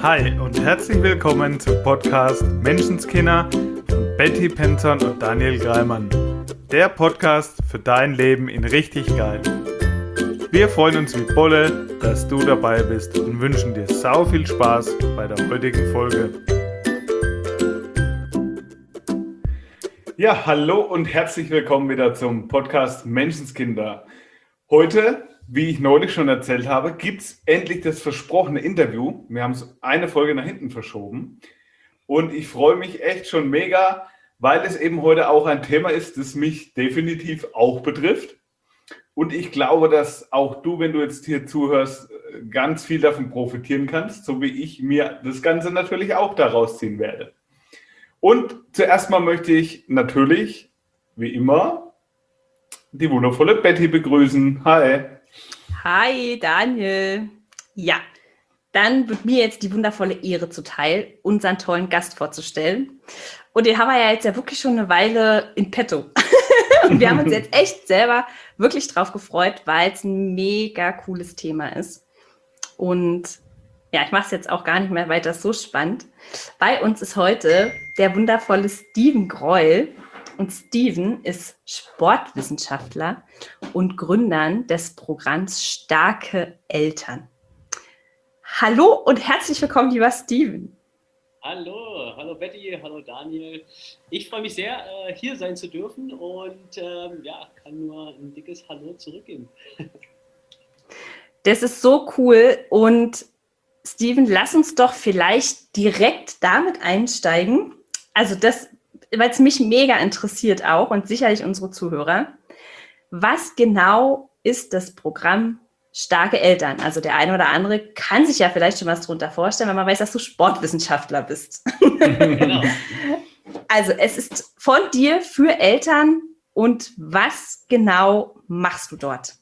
Hi und herzlich willkommen zum Podcast Menschenskinder von Betty Penzorn und Daniel Greimann. Der Podcast für dein Leben in richtig geil. Wir freuen uns wie Bolle, dass du dabei bist und wünschen dir sau viel Spaß bei der heutigen Folge. Ja, hallo und herzlich willkommen wieder zum Podcast Menschenskinder. Heute, wie ich neulich schon erzählt habe, gibt es endlich das versprochene Interview. Wir haben es eine Folge nach hinten verschoben. Und ich freue mich echt schon mega, weil es eben heute auch ein Thema ist, das mich definitiv auch betrifft. Und ich glaube, dass auch du, wenn du jetzt hier zuhörst, ganz viel davon profitieren kannst, so wie ich mir das Ganze natürlich auch daraus ziehen werde. Und zuerst mal möchte ich natürlich, wie immer, die wundervolle Betty begrüßen. Hi. Hi Daniel. Ja, dann wird mir jetzt die wundervolle Ehre zuteil, unseren tollen Gast vorzustellen. Und den haben wir ja jetzt ja wirklich schon eine Weile in petto. Und wir haben uns jetzt echt selber wirklich drauf gefreut, weil es ein mega cooles Thema ist. Und ja, ich mache es jetzt auch gar nicht mehr weiter so spannend. Bei uns ist heute der wundervolle Steven Greul. Und Steven ist Sportwissenschaftler und Gründer des Programms Starke Eltern. Hallo und herzlich willkommen, lieber Steven. Hallo Betty, hallo Daniel. Ich freue mich sehr, hier sein zu dürfen und kann nur ein dickes Hallo zurückgeben. Das ist so cool und Steven, lass uns doch vielleicht direkt damit einsteigen. Also das, weil es mich mega interessiert auch und sicherlich unsere Zuhörer. Was genau ist das Programm Starke Eltern? Also der eine oder andere kann sich ja vielleicht schon was darunter vorstellen, wenn man weiß, dass du Sportwissenschaftler bist. Genau. Also es ist von dir für Eltern und was genau machst du dort?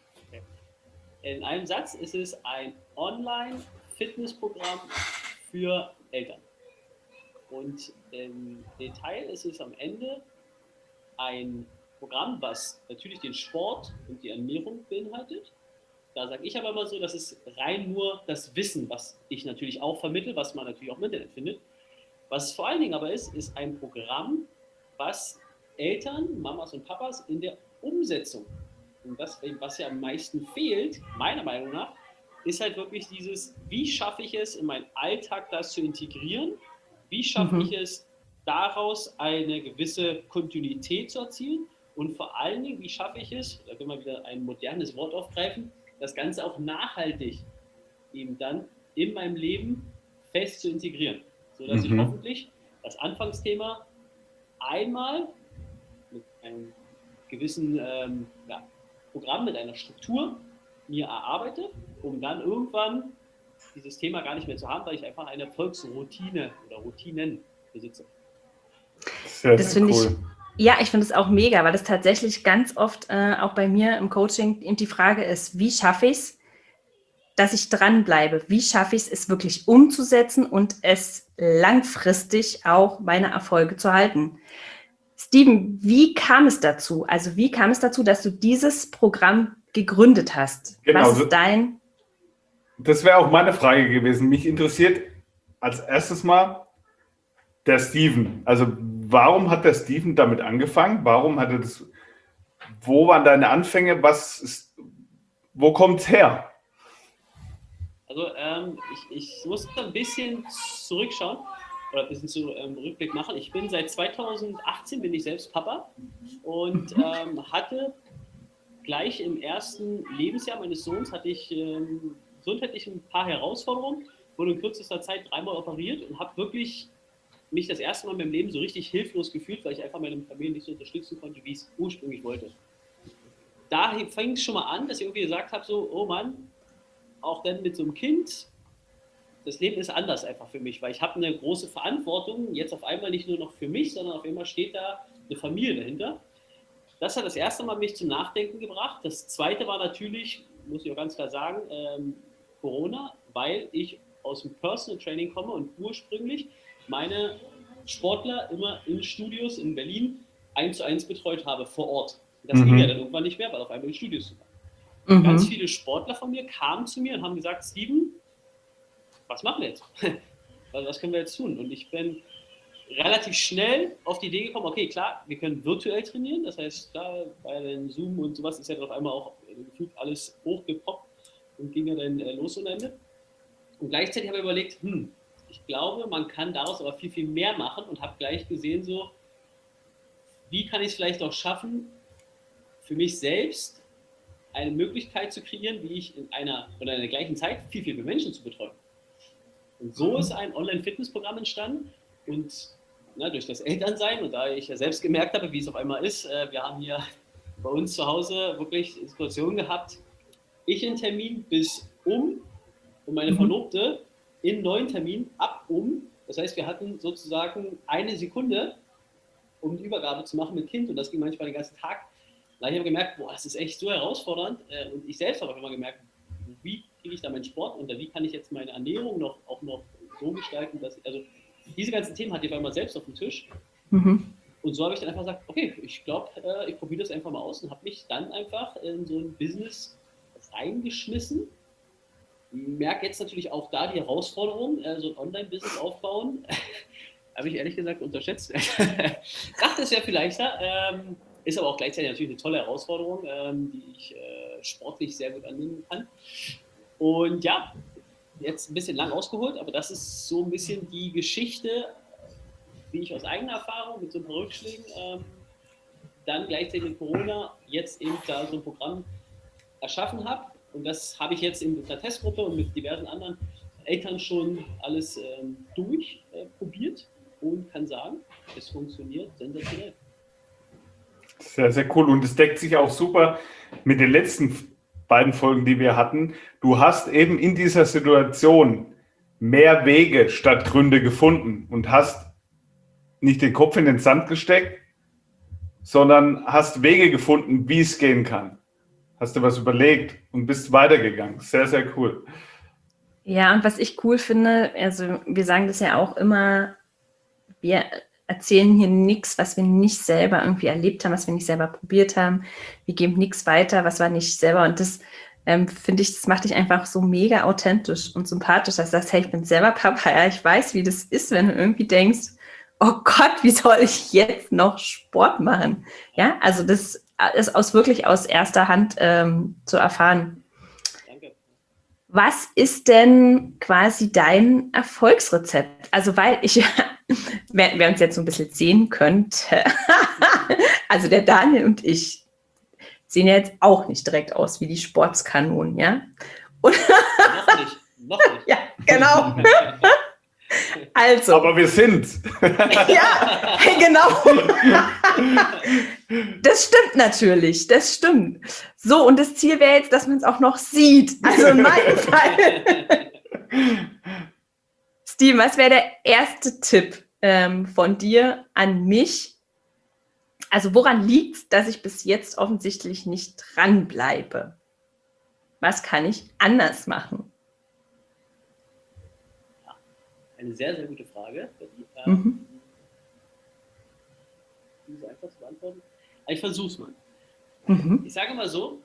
In einem Satz ist es ein Online-Fitnessprogramm für Eltern. Und im Detail ist es am Ende ein Programm, was natürlich den Sport und die Ernährung beinhaltet. Da sage ich aber immer so, das ist rein nur das Wissen, was ich natürlich auch vermittle, was man natürlich auch im Internet findet. Was es vor allen Dingen aber ist ein Programm, was Eltern, Mamas und Papas in der Umsetzung, und das, was ja am meisten fehlt, meiner Meinung nach, ist halt wirklich dieses, wie schaffe ich es, in meinen Alltag das zu integrieren, wie schaffe ich es, daraus eine gewisse Kontinuität zu erzielen und vor allen Dingen, wie schaffe ich es, da können wir wieder ein modernes Wort aufgreifen, das Ganze auch nachhaltig eben dann in meinem Leben fest zu integrieren, sodass ich hoffentlich das Anfangsthema einmal mit einem gewissen Programm, mit einer Struktur mir erarbeite, um dann irgendwann dieses Thema gar nicht mehr zu haben, weil ich einfach eine Erfolgsroutine oder Routinen besitze. Das finde ich, ja, ich finde es auch mega, weil das tatsächlich ganz oft auch bei mir im Coaching eben die Frage ist, wie schaffe ich es, dass ich dranbleibe? Wie schaffe ich es, es wirklich umzusetzen und es langfristig auch meine Erfolge zu halten? Steven, wie kam es dazu? Also wie kam es dazu, dass du dieses Programm gegründet hast? Genau, was ist dein... Das wäre auch meine Frage gewesen. Mich interessiert als erstes mal der Steven. Also warum hat der Steven damit angefangen? Warum hat er das? Wo waren deine Anfänge? Wo kommt es her? Also ich muss ein bisschen zurückschauen oder ein bisschen Rückblick machen. Ich bin seit 2018 bin ich selbst Papa und hatte gleich im ersten Lebensjahr meines Sohns hatte ich gesundheitlich ein paar Herausforderungen, wurde in kürzester Zeit 3-mal operiert und habe wirklich mich das erste Mal in meinem Leben so richtig hilflos gefühlt, weil ich einfach meine Familie nicht so unterstützen konnte, wie ich es ursprünglich wollte. Da fing es schon mal an, dass ich irgendwie gesagt habe, so, oh Mann, auch dann mit so einem Kind, das Leben ist anders einfach für mich, weil ich habe eine große Verantwortung, jetzt auf einmal nicht nur noch für mich, sondern auf einmal steht da eine Familie dahinter. Das hat das erste Mal mich zum Nachdenken gebracht. Das zweite war natürlich, muss ich auch ganz klar sagen, Corona, weil ich aus dem Personal Training komme und ursprünglich meine Sportler immer in Studios in Berlin 1:1 betreut habe vor Ort. Das ging ja dann irgendwann nicht mehr, weil auf einmal in Studios zu waren. Ganz viele Sportler von mir kamen zu mir und haben gesagt, Steven, was machen wir jetzt? Was können wir jetzt tun? Und ich bin relativ schnell auf die Idee gekommen, okay, klar, wir können virtuell trainieren, das heißt, klar, bei den Zoom und sowas ist ja auf einmal auch gefühlt alles hochgepoppt und ging ja dann los ohne Ende. Und gleichzeitig habe ich überlegt, ich glaube, man kann daraus aber viel, viel mehr machen und habe gleich gesehen, so, wie kann ich es vielleicht auch schaffen, für mich selbst eine Möglichkeit zu kreieren, wie ich in der gleichen Zeit viel, viel mehr Menschen zu betreuen. Und so ist ein Online-Fitnessprogramm entstanden und durch das Elternsein und da ich ja selbst gemerkt habe, wie es auf einmal ist, wir haben hier bei uns zu Hause wirklich Situationen gehabt, ich in Termin bis und meine Verlobte in 9 Termin Das heißt, wir hatten sozusagen eine Sekunde, um die Übergabe zu machen mit Kind und das ging manchmal den ganzen Tag. Da habe ich gemerkt, das ist echt so herausfordernd und ich selbst habe auch immer gemerkt, wie kriege ich da meinen Sport und wie kann ich jetzt meine Ernährung noch so gestalten, dass ich, also diese ganzen Themen hatte ich auf einmal selbst auf dem Tisch und so habe ich dann einfach gesagt, okay, ich glaube, ich probiere das einfach mal aus und habe mich dann einfach in so ein Business reingeschmissen. Merke jetzt natürlich auch da die Herausforderung, so ein Online-Business aufbauen, habe ich ehrlich gesagt unterschätzt. Dachte es wäre viel leichter, ist aber auch gleichzeitig natürlich eine tolle Herausforderung, die ich sportlich sehr gut annehmen kann. Und ja, jetzt ein bisschen lang ausgeholt, aber das ist so ein bisschen die Geschichte, wie ich aus eigener Erfahrung mit so ein paar Rückschlägen dann gleichzeitig mit Corona jetzt eben da so ein Programm erschaffen habe. Und das habe ich jetzt in der Testgruppe und mit diversen anderen Eltern schon alles durchprobiert und kann sagen, es funktioniert sensationell. Sehr, sehr cool. Und es deckt sich auch super mit den letzten beiden Folgen, die wir hatten. Du hast eben in dieser Situation mehr Wege statt Gründe gefunden und hast nicht den Kopf in den Sand gesteckt, sondern hast Wege gefunden, wie es gehen kann. Hast du was überlegt und bist weitergegangen. Sehr, sehr cool. Ja, und was ich cool finde, also wir sagen das ja auch immer, wir erzählen hier nichts, was wir nicht selber irgendwie erlebt haben, was wir nicht selber probiert haben. Wir geben nichts weiter, was wir nicht selber. Und das finde ich, das macht dich einfach so mega authentisch und sympathisch, dass du sagst, hey, ich bin selber Papa, ja, ich weiß, wie das ist, wenn du irgendwie denkst, oh Gott, wie soll ich jetzt noch Sport machen? Ja, also das ist wirklich aus erster Hand zu erfahren. Danke. Was ist denn quasi dein Erfolgsrezept? Also, weil wer uns jetzt so ein bisschen sehen könnte, also der Daniel und ich sehen ja jetzt auch nicht direkt aus wie die Sportskanonen, ja? Und Noch nicht. Ja, genau. Also. Aber wir sind. Ja, genau. Das stimmt natürlich, das stimmt. So, und das Ziel wäre jetzt, dass man es auch noch sieht. Also in meinem Fall. Steven, was wäre der erste Tipp von dir an mich? Also woran liegt es, dass ich bis jetzt offensichtlich nicht dranbleibe? Was kann ich anders machen? Eine sehr, sehr gute Frage. Nicht so einfach zu beantworten. Aber ich versuche es mal. Ich sage mal so,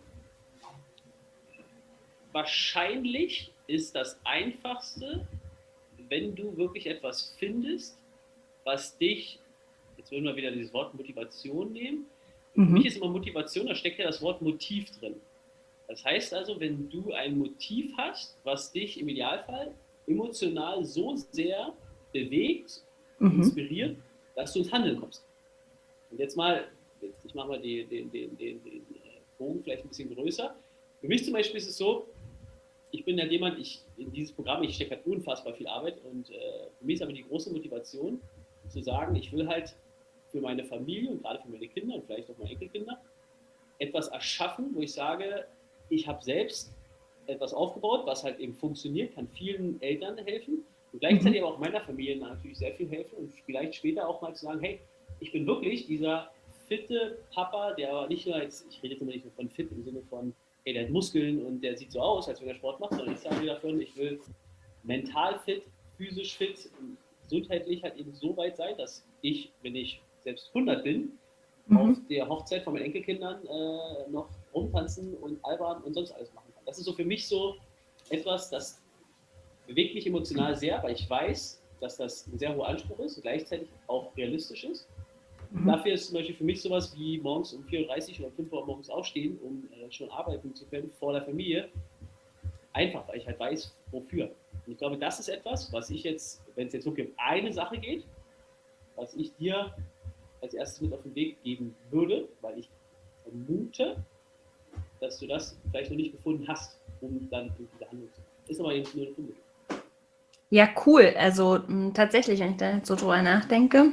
wahrscheinlich ist das Einfachste, wenn du wirklich etwas findest, was dich, jetzt würden wir wieder dieses Wort Motivation nehmen. Für mich ist immer Motivation, da steckt ja das Wort Motiv drin. Das heißt also, wenn du ein Motiv hast, was dich im Idealfall emotional so sehr bewegt, inspiriert, dass du ins Handeln kommst. Und jetzt mal, ich mache mal den Bogen vielleicht ein bisschen größer. Für mich zum Beispiel ist es so, ich bin ja jemand, in dieses Programm, ich stecke halt unfassbar viel Arbeit und für mich ist aber die große Motivation, zu sagen, ich will halt für meine Familie und gerade für meine Kinder und vielleicht auch meine Enkelkinder etwas erschaffen, wo ich sage, ich habe selbst etwas aufgebaut, was halt eben funktioniert, kann vielen Eltern helfen und gleichzeitig aber auch meiner Familie natürlich sehr viel helfen und vielleicht später auch mal zu sagen, hey, ich bin wirklich dieser fitte Papa, der aber nicht nur jetzt, ich rede jetzt immer nicht nur von fit im Sinne von, hey, der hat Muskeln und der sieht so aus, als wenn er Sport macht, sondern ich sage mir davon, ich will mental fit, physisch fit, gesundheitlich halt eben so weit sein, dass ich, wenn ich selbst 100 bin, auf der Hochzeit von meinen Enkelkindern noch rumtanzen und albern und sonst alles machen kann. Das ist so für mich so etwas, das bewegt mich emotional sehr, weil ich weiß, dass das ein sehr hoher Anspruch ist und gleichzeitig auch realistisch ist. Dafür ist zum Beispiel für mich sowas wie morgens um 4:30 oder 5 Uhr morgens aufstehen, um schon arbeiten zu können vor der Familie, einfach, weil ich halt weiß, wofür. Und ich glaube, das ist etwas, was ich jetzt, wenn es jetzt wirklich um eine Sache geht, was ich dir als erstes mit auf den Weg geben würde, weil ich vermute, dass du das vielleicht noch nicht gefunden hast, um dann in diese Handlung zu machen. Ist aber jetzt nur eine Vermutung. Ja, cool. Also tatsächlich, wenn ich da jetzt so drüber nachdenke.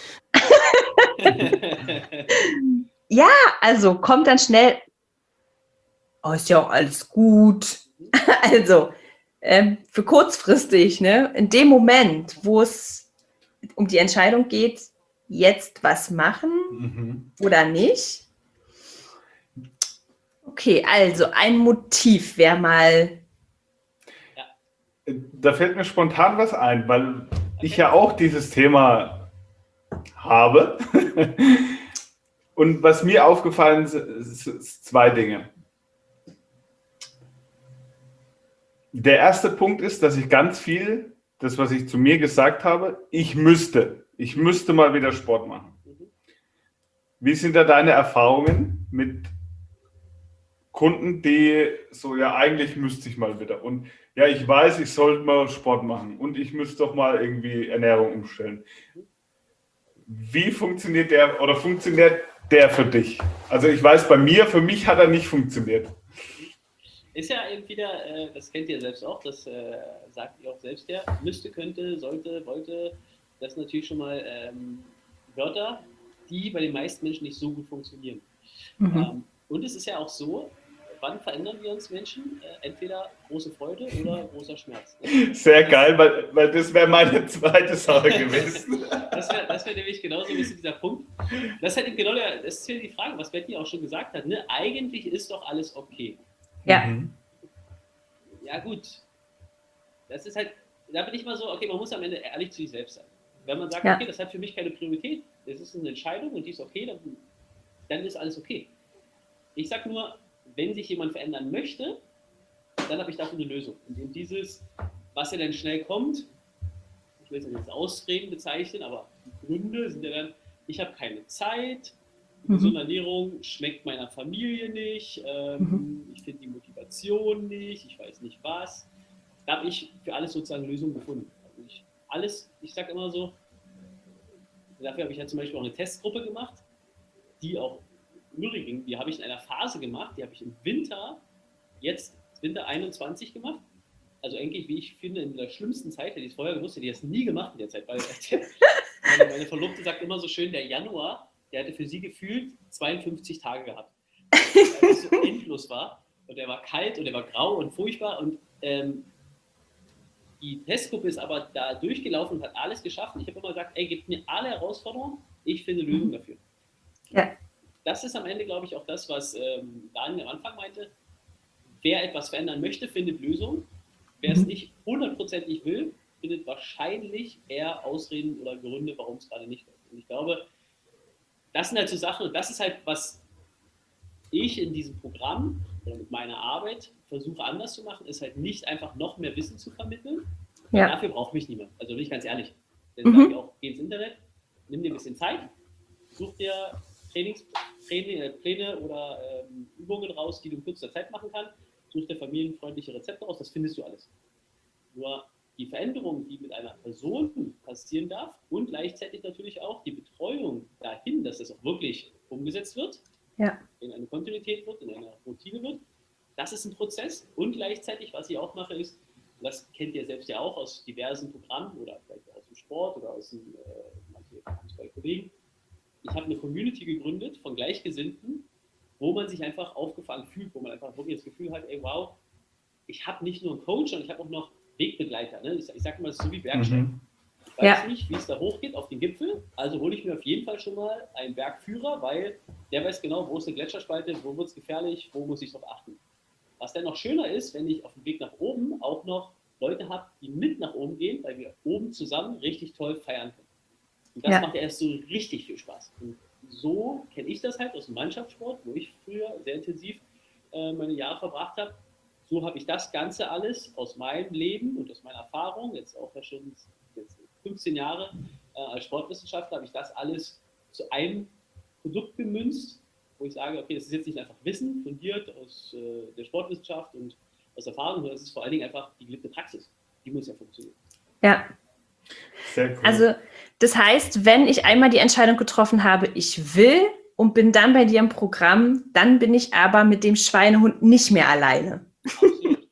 Ja, also kommt dann schnell, oh, ist ja auch alles gut. Also für kurzfristig, ne? In dem Moment, wo es um die Entscheidung geht, jetzt was machen oder nicht. Okay, also ein Motiv wäre mal. Da fällt mir spontan was ein, weil ich ja auch dieses Thema habe. Und was mir aufgefallen ist, ist zwei Dinge. Der erste Punkt ist, dass ich ganz viel, das was ich zu mir gesagt habe, ich müsste mal wieder Sport machen. Wie sind da deine Erfahrungen mit Kunden, die so, ja, eigentlich müsste ich mal wieder. Und ja, ich weiß, ich sollte mal Sport machen und ich müsste doch mal irgendwie Ernährung umstellen. Wie funktioniert der oder funktioniert der für dich? Also ich weiß, für mich hat er nicht funktioniert. Ist ja eben wieder, das kennt ihr selbst auch, das sagt ihr auch selbst ja, müsste, könnte, sollte, wollte, das sind natürlich schon mal Wörter, die bei den meisten Menschen nicht so gut funktionieren. Und es ist ja auch so, wann verändern wir uns Menschen? Entweder große Freude oder großer Schmerz. Sehr geil, weil das wäre meine zweite Sache gewesen. Das wär nämlich genauso ein bisschen dieser Punkt. Das ist halt eben genau das ist die Frage, was Betty auch schon gesagt hat. Ne? Eigentlich ist doch alles okay. Ja. Ja, gut. Das ist halt, da bin ich mal so, okay, man muss am Ende ehrlich zu sich selbst sein. Wenn man sagt, okay, das hat für mich keine Priorität, das ist eine Entscheidung und die ist okay, dann ist alles okay. Ich sag nur, wenn sich jemand verändern möchte, dann habe ich dafür eine Lösung. Und eben dieses, was ja dann schnell kommt, ich will es nicht als Ausreden bezeichnen, aber die Gründe sind ja dann, ich habe keine Zeit, gesunde Ernährung schmeckt meiner Familie nicht, ich finde die Motivation nicht, ich weiß nicht was. Da habe ich für alles sozusagen Lösungen gefunden. Also ich sage immer so, dafür habe ich ja zum Beispiel auch eine Testgruppe gemacht, die auch übrigens, die habe ich in einer Phase gemacht, die habe ich im Winter, Winter 21 gemacht. Also eigentlich, wie ich finde, in der schlimmsten Zeit, hätte ich es vorher gewusst, hätte ich das nie gemacht in der Zeit, weil meine Verlobte sagt immer so schön, der Januar, der hatte für sie gefühlt 52 Tage gehabt. Weil es so endlos war und der war kalt und der war grau und furchtbar und die Testgruppe ist aber da durchgelaufen und hat alles geschafft. Und ich habe immer gesagt, ey, gebt mir alle Herausforderungen, ich finde Lösungen dafür. Ja. Das ist am Ende, glaube ich, auch das, was Daniel am Anfang meinte. Wer etwas verändern möchte, findet Lösungen. Wer es nicht 100% will, findet wahrscheinlich eher Ausreden oder Gründe, warum es gerade nicht läuft. Und ich glaube, das sind halt so Sachen und das ist halt, was ich in diesem Programm oder mit meiner Arbeit versuche anders zu machen, ist halt nicht einfach noch mehr Wissen zu vermitteln. Ja. Dafür braucht mich niemand. Also bin ich ganz ehrlich. Dann sage ich auch, geh ins Internet, nimm dir ein bisschen Zeit, such dir Pläne oder Übungen raus, die du in kurzer Zeit machen kannst, such dir familienfreundliche Rezepte aus, das findest du alles. Nur die Veränderung, die mit einer Person passieren darf und gleichzeitig natürlich auch die Betreuung dahin, dass das auch wirklich umgesetzt wird, in eine Kontinuität wird, in eine Routine wird, das ist ein Prozess und gleichzeitig, was ich auch mache, ist, das kennt ihr selbst ja auch aus diversen Programmen oder vielleicht aus dem Sport oder aus dem Fußballkollegen, ich habe eine Community gegründet von Gleichgesinnten, wo man sich einfach aufgefangen fühlt, wo man einfach wirklich das Gefühl hat, ey, wow, ich habe nicht nur einen Coach, sondern ich habe auch noch Wegbegleiter. Ne? Ich sage mal, es ist so wie Bergsteigen. Ich weiß nicht, wie es da hochgeht auf den Gipfel, also hole ich mir auf jeden Fall schon mal einen Bergführer, weil der weiß genau, wo ist eine Gletscherspalte, wo wird es gefährlich, wo muss ich darauf achten. Was dann noch schöner ist, wenn ich auf dem Weg nach oben auch noch Leute habe, die mit nach oben gehen, weil wir oben zusammen richtig toll feiern können. Und das macht ja erst so richtig viel Spaß. Und so kenne ich das halt aus dem Mannschaftssport, wo ich früher sehr intensiv meine Jahre verbracht habe. so habe ich das Ganze alles aus meinem Leben und aus meiner Erfahrung, jetzt auch ja schon jetzt 15 Jahre als Sportwissenschaftler, habe ich das alles zu einem Produkt gemünzt, wo ich sage, okay, das ist jetzt nicht einfach Wissen fundiert aus der Sportwissenschaft und aus Erfahrung, sondern es ist vor allen Dingen einfach die gelebte Praxis. Die muss ja funktionieren. Ja. Sehr cool. Also das heißt, wenn ich einmal die Entscheidung getroffen habe, ich will und bin dann bei dir im Programm, dann bin ich aber mit dem Schweinehund nicht mehr alleine. Absolut.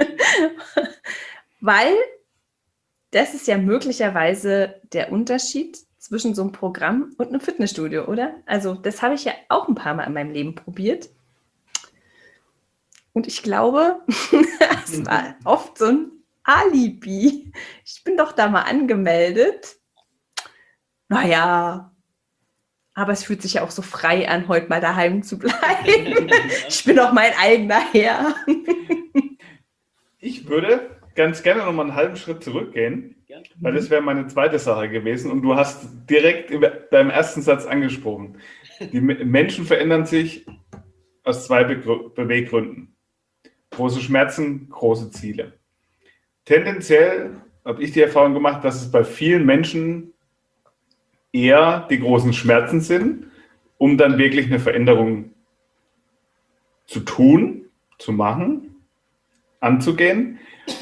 Weil das ist ja möglicherweise der Unterschied zwischen so einem Programm und einem Fitnessstudio, oder? Also das habe ich ja auch ein paar Mal in meinem Leben probiert. Und ich glaube, es war oft so ein Alibi. Ich bin doch da mal angemeldet. Naja, aber es fühlt sich ja auch so frei an, heute mal daheim zu bleiben. Ich bin doch mein eigener Herr. Ich würde ganz gerne noch mal einen halben Schritt zurückgehen, weil das wäre meine zweite Sache gewesen und du hast direkt in deinem ersten Satz angesprochen. Die Menschen verändern sich aus zwei Beweggründen. Große Schmerzen, große Ziele. Tendenziell habe ich die Erfahrung gemacht, dass es bei vielen Menschen eher die großen Schmerzen sind, um dann wirklich eine Veränderung zu tun, zu machen, anzugehen.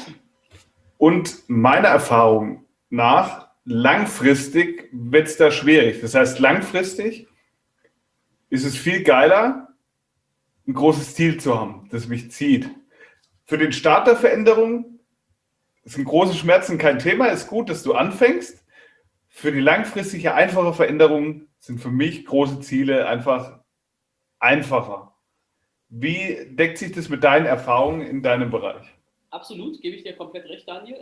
Und meiner Erfahrung nach, langfristig wird es da schwierig. Das heißt, langfristig ist es viel geiler, ein großes Ziel zu haben, das mich zieht. Für den Start der Veränderung sind große Schmerzen kein Thema, ist gut, dass du anfängst. Für die langfristige, einfache Veränderung sind für mich große Ziele einfach einfacher. Wie deckt sich das mit deinen Erfahrungen in deinem Bereich? Absolut, gebe ich dir komplett recht, Daniel.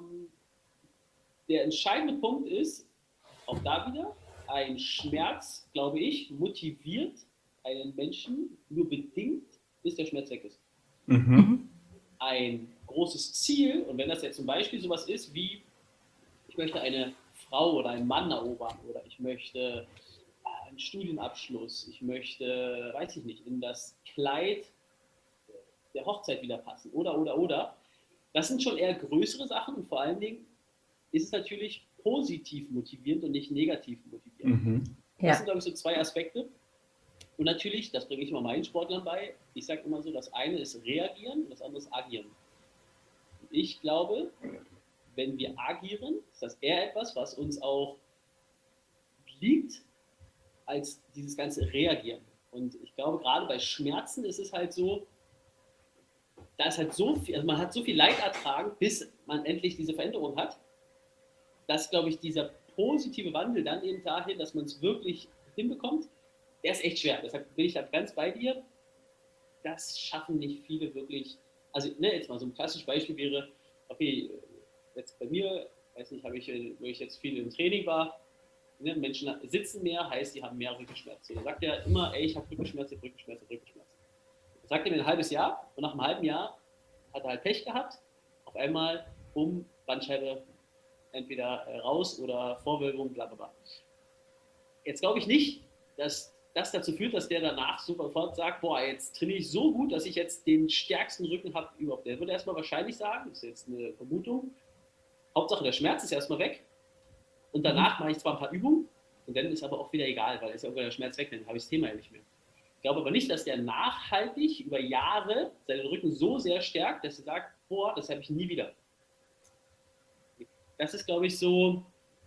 Der entscheidende Punkt ist, auch da wieder, ein Schmerz, glaube ich, motiviert einen Menschen nur bedingt, bis der Schmerz weg ist. Mhm. Ein großes Ziel, und wenn das jetzt zum Beispiel sowas ist wie, ich möchte eine Frau oder einen Mann erobern oder ich möchte einen Studienabschluss, ich möchte, weiß ich nicht, in das Kleid der Hochzeit wieder passen oder. Das sind schon eher größere Sachen und vor allen Dingen ist es natürlich positiv motivierend und nicht negativ motivierend. Mhm. Das sind, glaube ich, so zwei Aspekte. Und natürlich, das bringe ich immer meinen Sportlern bei, ich sage immer so, das eine ist reagieren und das andere ist agieren. Und ich glaube, wenn wir agieren, ist das eher etwas, was uns auch liegt, als dieses ganze Reagieren. Und ich glaube, gerade bei Schmerzen ist es halt so, da ist halt so viel, also man hat so viel Leid ertragen, bis man endlich diese Veränderung hat, dass, glaube ich, dieser positive Wandel dann eben dahin, dass man es wirklich hinbekommt, der ist echt schwer. Deshalb bin ich da ganz bei dir. Das schaffen nicht viele wirklich. Also, jetzt mal so ein klassisches Beispiel wäre, okay, jetzt bei mir, weiß nicht, wo ich jetzt viel im Training war, Menschen sitzen mehr, heißt, die haben mehr Rückenschmerzen. Da sagt er immer, ey, ich habe Rückenschmerzen. Das sagt er mir ein halbes Jahr und nach einem halben Jahr hat er halt Pech gehabt. Auf einmal, Bandscheibe entweder raus oder Vorwölbung, bla bla bla. Jetzt glaube ich nicht, dass das dazu führt, dass der danach sofort sagt, boah, jetzt trainiere ich so gut, dass ich jetzt den stärksten Rücken habe überhaupt. Der würde erstmal wahrscheinlich sagen, das ist jetzt eine Vermutung, Hauptsache der Schmerz ist erstmal weg und danach mache ich zwar ein paar Übungen und dann ist aber auch wieder egal, weil ist ja irgendwann der Schmerz weg, dann habe ich das Thema ja nicht mehr. Ich glaube aber nicht, dass der nachhaltig über Jahre seinen Rücken so sehr stärkt, dass er sagt, boah, das habe ich nie wieder. Das ist, glaube ich, so,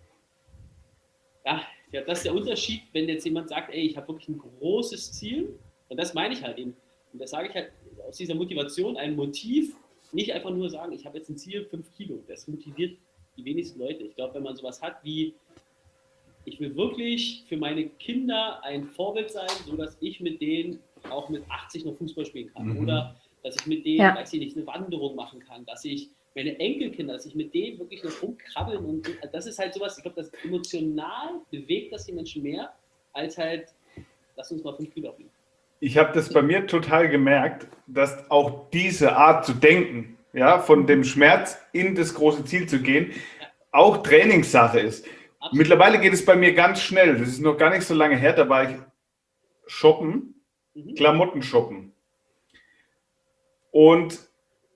ja, das ist der Unterschied, wenn jetzt jemand sagt, ey, ich habe wirklich ein großes Ziel, und das meine ich halt eben. Und das sage ich halt aus dieser Motivation, ein Motiv, nicht einfach nur sagen, ich habe jetzt ein Ziel, 5 Kilo. Das motiviert die wenigsten Leute. Ich glaube, wenn man sowas hat wie, ich will wirklich für meine Kinder ein Vorbild sein, sodass ich mit denen auch mit 80 noch Fußball spielen kann. Mhm. Oder dass ich mit denen, weiß ich nicht, eine Wanderung machen kann, dass ich meine Enkelkinder, dass ich mit denen wirklich noch rumkrabbeln und das ist halt sowas, ich glaube, das emotional bewegt das die Menschen mehr, als halt, lass uns mal 5 Kilo aufnehmen. Ich habe das bei mir total gemerkt, dass auch diese Art zu denken, ja, von dem Schmerz in das große Ziel zu gehen, auch Trainingssache ist. Absolut. Mittlerweile geht es bei mir ganz schnell. Das ist noch gar nicht so lange her, da war ich shoppen, Klamotten shoppen. Und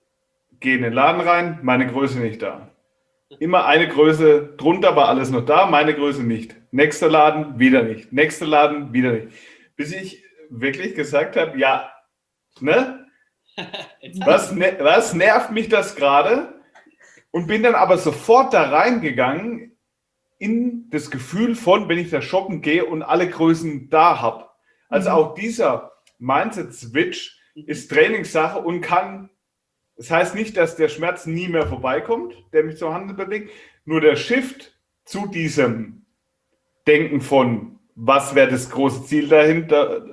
gehe in den Laden rein, meine Größe nicht da. Immer eine Größe drunter war alles noch da, meine Größe nicht. Nächster Laden, wieder nicht. Nächster Laden, wieder nicht. Bis ich wirklich gesagt habe, ja, ne? Was nervt mich das gerade? Und bin dann aber sofort da reingegangen in das Gefühl von, wenn ich da shoppen gehe und alle Größen da habe. Also auch dieser Mindset-Switch ist Trainingssache und das heißt nicht, dass der Schmerz nie mehr vorbeikommt, der mich zum Handeln bewegt, nur der Shift zu diesem Denken von, was wäre das große Ziel dahinter,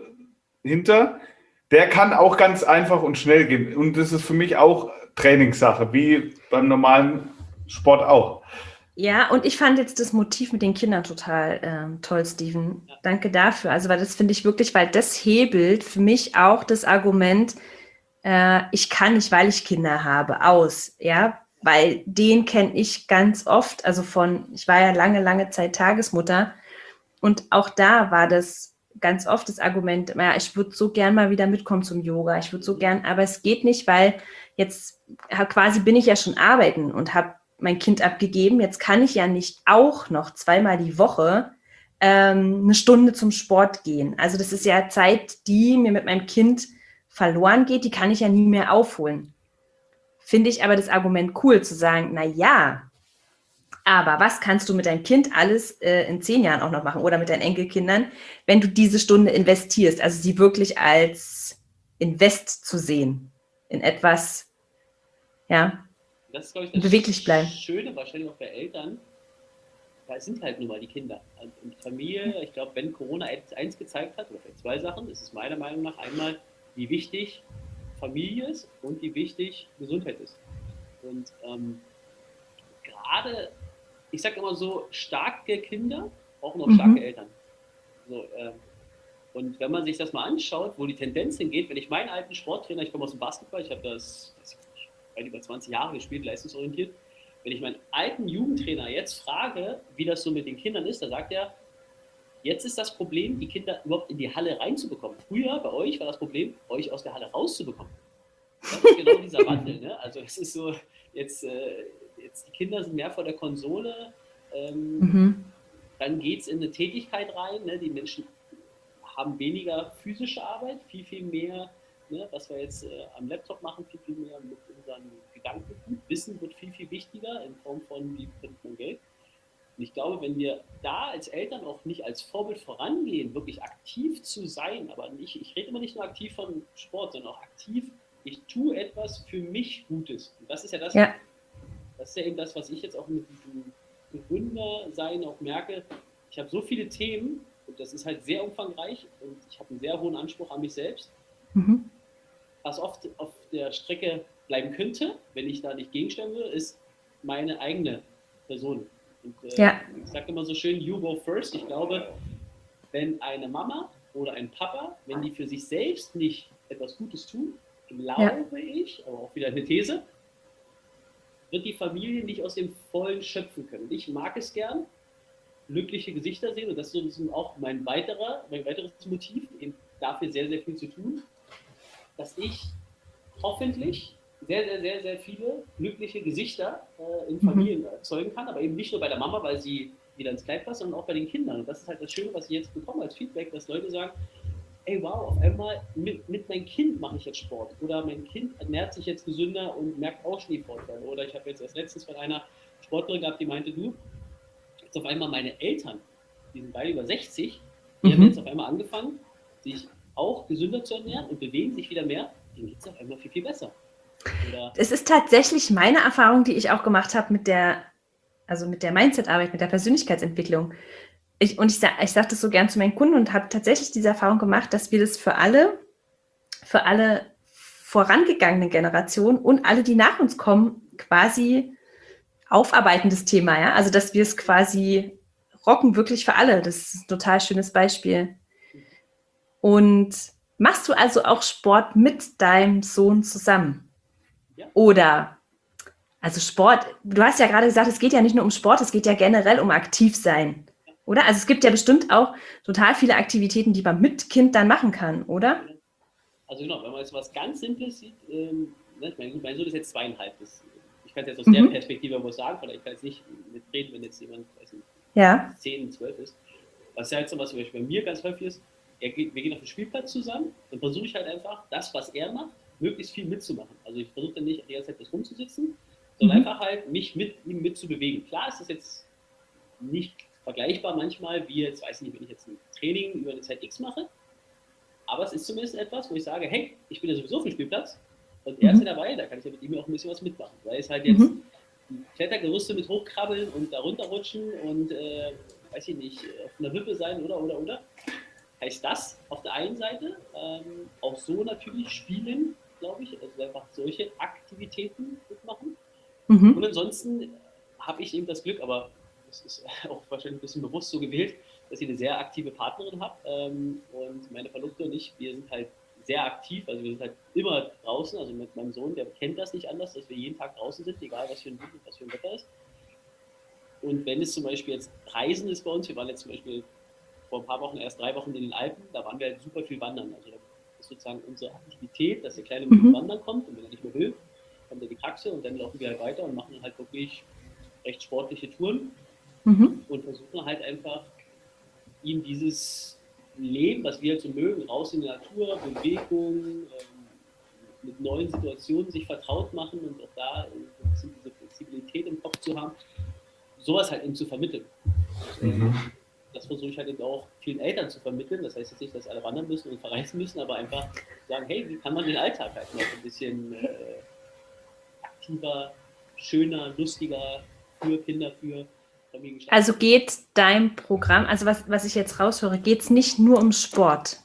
der kann auch ganz einfach und schnell gehen. Und das ist für mich auch Trainingssache, wie beim normalen Sport auch. Ja, und ich fand jetzt das Motiv mit den Kindern total toll, Steven. Danke dafür. Also, weil das finde ich wirklich, weil das hebelt für mich auch das Argument, ich kann nicht, weil ich Kinder habe, aus. Ja, weil den kenne ich ganz oft. Also ich war ja lange Zeit Tagesmutter. Und auch da war das ganz oft das Argument, ja, ich würde so gern mal wieder mitkommen zum Yoga. Ich würde so gern, aber es geht nicht, weil jetzt quasi bin ich ja schon arbeiten und habe mein Kind abgegeben. Jetzt kann ich ja nicht auch noch 2-mal die Woche eine Stunde zum Sport gehen. Also das ist ja Zeit, die mir mit meinem Kind verloren geht, die kann ich ja nie mehr aufholen. Finde ich aber das Argument cool, zu sagen, na ja, aber was kannst du mit deinem Kind alles in 10 Jahren auch noch machen oder mit deinen Enkelkindern, wenn du diese Stunde investierst, also sie wirklich als Invest zu sehen in etwas, ja, Das ist, glaube ich, das beweglich bleiben. Schöne wahrscheinlich auch bei Eltern, weil es sind halt nun mal die Kinder. Also in Familie, ich glaube, wenn Corona eins gezeigt hat, oder vielleicht 2 Sachen, ist es meiner Meinung nach einmal, wie wichtig Familie ist und wie wichtig Gesundheit ist. Und gerade, ich sage immer so, starke Kinder brauchen auch starke Eltern. So, und wenn man sich das mal anschaut, wo die Tendenz hingeht, wenn ich meinen alten Sporttrainer, ich komme aus dem Basketball, ich habe das weit über 20 Jahre gespielt, leistungsorientiert, wenn ich meinen alten Jugendtrainer jetzt frage, wie das so mit den Kindern ist, da sagt er, jetzt ist das Problem, die Kinder überhaupt in die Halle reinzubekommen. Früher bei euch war das Problem, euch aus der Halle rauszubekommen. Das ist genau dieser Wandel. Ne? Also es ist so, jetzt die Kinder sind mehr vor der Konsole, dann geht es in eine Tätigkeit rein. Ne? Die Menschen haben weniger physische Arbeit, viel mehr, ne? Was wir jetzt am Laptop machen, viel mehr mit unseren Gedanken. Wissen wird viel wichtiger in Form von, wie findet man Geld. Und ich glaube, wenn wir da als Eltern auch nicht als Vorbild vorangehen, wirklich aktiv zu sein, aber ich rede immer nicht nur aktiv von Sport, sondern auch aktiv, ich tue etwas für mich Gutes. Und das ist ja das, das ist ja eben das, was ich jetzt auch mit diesem Gründersein auch merke. Ich habe so viele Themen und das ist halt sehr umfangreich und ich habe einen sehr hohen Anspruch an mich selbst, was oft auf der Strecke bleiben könnte, wenn ich da nicht gegenstellen würde, ist meine eigene Person. Und, ich sage immer so schön, you go first. Ich glaube, wenn eine Mama oder ein Papa, wenn die für sich selbst nicht etwas Gutes tun, glaube ich, aber auch wieder eine These, wird die Familie nicht aus dem Vollen schöpfen können. Und ich mag es gern, glückliche Gesichter sehen und das ist so auch mein weiteres Motiv, eben dafür sehr viel zu tun, dass ich hoffentlich sehr viele glückliche Gesichter in Familien erzeugen kann, aber eben nicht nur bei der Mama, weil sie wieder ins Kleid passt, sondern auch bei den Kindern. Und das ist halt das Schöne, was ich jetzt bekomme als Feedback, dass Leute sagen, ey wow, auf einmal mit meinem Kind mache ich jetzt Sport oder mein Kind ernährt sich jetzt gesünder und merkt auch schon die Vorteile. Oder ich habe jetzt erst letztens von einer Sportlerin gehabt, die meinte, du, jetzt auf einmal meine Eltern, die sind beide über 60, die haben jetzt auf einmal angefangen, sich auch gesünder zu ernähren und bewegen sich wieder mehr, denen geht es auf einmal viel besser. Es ist tatsächlich meine Erfahrung, die ich auch gemacht habe mit der Mindset-Arbeit, mit der Persönlichkeitsentwicklung. Ich sage das so gern zu meinen Kunden und habe tatsächlich diese Erfahrung gemacht, dass wir das für alle vorangegangenen Generationen und alle, die nach uns kommen, quasi aufarbeiten, das Thema. Ja? Also, dass wir es quasi rocken, wirklich für alle. Das ist ein total schönes Beispiel. Und machst du also auch Sport mit deinem Sohn zusammen? Oder, also Sport, du hast ja gerade gesagt, es geht ja nicht nur um Sport, es geht ja generell um aktiv sein, oder? Also es gibt ja bestimmt auch total viele Aktivitäten, die man mit Kind dann machen kann, oder? Also genau, wenn man jetzt was ganz Simples sieht, ne, mein Sohn ist jetzt 2,5. Ich kann es jetzt aus der Perspektive wohl sagen, vielleicht kann ich nicht mitreden, wenn jetzt jemand, weiß nicht, 10, 12 ist. Was ja jetzt zum Beispiel bei mir ganz häufig ist, wir gehen auf den Spielplatz zusammen, dann versuche ich halt einfach, das, was er macht, möglichst viel mitzumachen. Also ich versuche dann nicht die ganze Zeit das rumzusitzen, sondern einfach halt mich mit ihm mitzubewegen. Klar ist das jetzt nicht vergleichbar manchmal, wie jetzt, weiß ich nicht, wenn ich jetzt ein Training über eine Zeit X mache, aber es ist zumindest etwas, wo ich sage, hey, ich bin ja sowieso auf dem Spielplatz und er ist ja dabei, da kann ich ja mit ihm auch ein bisschen was mitmachen. Weil es halt jetzt die Klettergerüste mit hochkrabbeln und da runterrutschen und, weiß ich nicht, auf einer Wippe sein oder. Heißt das auf der einen Seite auch so natürlich spielen, glaube ich, also einfach solche Aktivitäten mitmachen. Und ansonsten habe ich eben das Glück, aber das ist auch wahrscheinlich ein bisschen bewusst so gewählt, dass ich eine sehr aktive Partnerin habe und meine Verlobte und ich, wir sind halt sehr aktiv, also wir sind halt immer draußen, also mit meinem Sohn, der kennt das nicht anders, dass wir jeden Tag draußen sind, egal was für ein Wind und was für ein Wetter ist. Und wenn es zum Beispiel jetzt Reisen ist bei uns, wir waren jetzt zum Beispiel vor ein paar Wochen, erst 3 Wochen in den Alpen, da waren wir halt super viel wandern, also das ist sozusagen unsere Aktivität, dass der Kleine mit dem Wandern kommt und wenn er nicht mehr will, kommt er die Kraxe und dann laufen wir halt weiter und machen halt wirklich recht sportliche Touren und versuchen halt einfach ihm dieses Leben, was wir halt so mögen, raus in die Natur, Bewegung, mit neuen Situationen sich vertraut machen und auch da ein bisschen diese Flexibilität im Kopf zu haben, sowas halt eben zu vermitteln. Das versuche ich halt eben auch vielen Eltern zu vermitteln. Das heißt jetzt nicht, dass alle wandern müssen und verreisen müssen, aber einfach sagen, hey, wie kann man den Alltag halt noch ein bisschen aktiver, schöner, lustiger für Kinder, für Familien gestalten. Also geht dein Programm, also was ich jetzt raushöre, geht es nicht nur um Sport?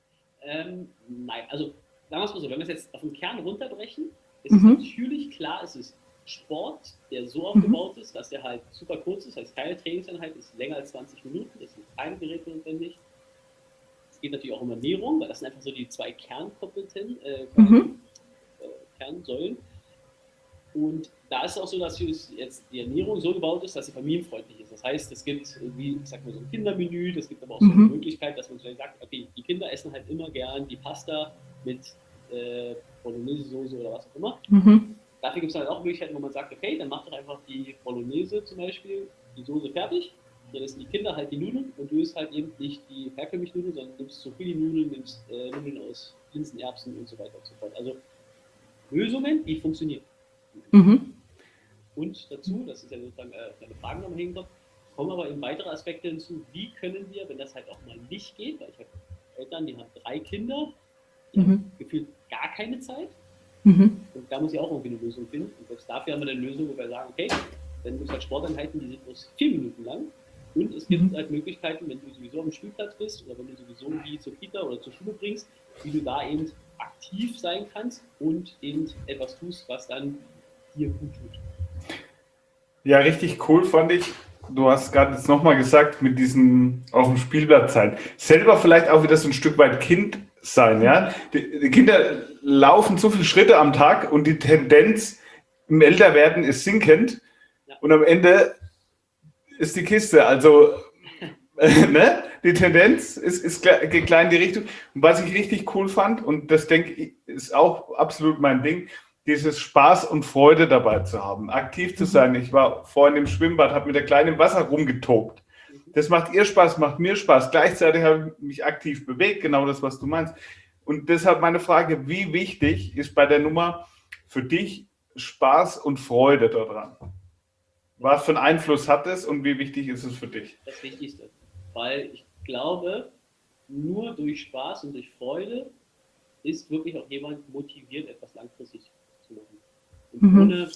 Nein, also sagen wir es mal so, wenn wir es jetzt auf den Kern runterbrechen, ist es natürlich klar, es ist Sport, der so aufgebaut ist, dass der halt super kurz ist, heißt keine Trainingseinheit, ist länger als 20 Minuten, es sind keine Geräte notwendig. Es geht natürlich auch um Ernährung, weil das sind einfach so die 2 Kernsäulen. Und da ist es auch so, dass jetzt die Ernährung so gebaut ist, dass sie familienfreundlich ist. Das heißt, es gibt, wie ich sag mal, so ein Kindermenü, es gibt aber auch so eine Möglichkeit, dass man vielleicht sagt, okay, die Kinder essen halt immer gern die Pasta mit Bolognese-Soße oder was auch immer. Dafür gibt es halt auch Möglichkeiten, wo man sagt, okay, dann macht doch einfach die Bolognese zum Beispiel, die Soße fertig, dann essen die Kinder halt die Nudeln und du isst halt eben nicht die herkömmlichen Nudeln, sondern nimmst Zucchini-Nudeln, nimmst Nudeln aus Linsen, Erbsen und so weiter und so fort. Also Lösungen, die funktionieren. Und dazu, das ist ja sozusagen deine Fragen nochmal hinkommt, kommen aber eben weitere Aspekte hinzu, wie können wir, wenn das halt auch mal nicht geht, weil ich habe Eltern, die haben 3 Kinder, die haben gefühlt gar keine Zeit. Und da muss ich auch irgendwie eine Lösung finden. Und selbst dafür haben wir eine Lösung, wo wir sagen, okay, dann gibt es halt Sporteinheiten, die sind bloß 4 Minuten lang. Und es gibt halt Möglichkeiten, wenn du sowieso am Spielplatz bist oder wenn du sowieso die zur Kita oder zur Schule bringst, wie du da eben aktiv sein kannst und eben etwas tust, was dann dir gut tut. Ja, richtig cool fand ich. Du hast gerade jetzt nochmal gesagt, mit diesen auf dem Spielplatz sein. Selber vielleicht auch wieder so ein Stück weit Kind sein, ja. Die Kinder laufen so viele Schritte am Tag und die Tendenz im Älterwerden ist sinkend und am Ende ist die Kiste, also ne? Die Tendenz geht klein in die Richtung. Und was ich richtig cool fand, und das denke ich, ist auch absolut mein Ding, dieses Spaß und Freude dabei zu haben, aktiv zu sein. Ich war vorhin im Schwimmbad, habe mit der Kleinen im Wasser rumgetobt. Das macht ihr Spaß, macht mir Spaß. Gleichzeitig habe ich mich aktiv bewegt, genau das, was du meinst. Und deshalb meine Frage, wie wichtig ist bei der Nummer für dich Spaß und Freude daran? Was für einen Einfluss hat es und wie wichtig ist es für dich? Das Wichtigste, weil ich glaube, nur durch Spaß und durch Freude ist wirklich auch jemand motiviert, etwas langfristig zu machen. Und ohne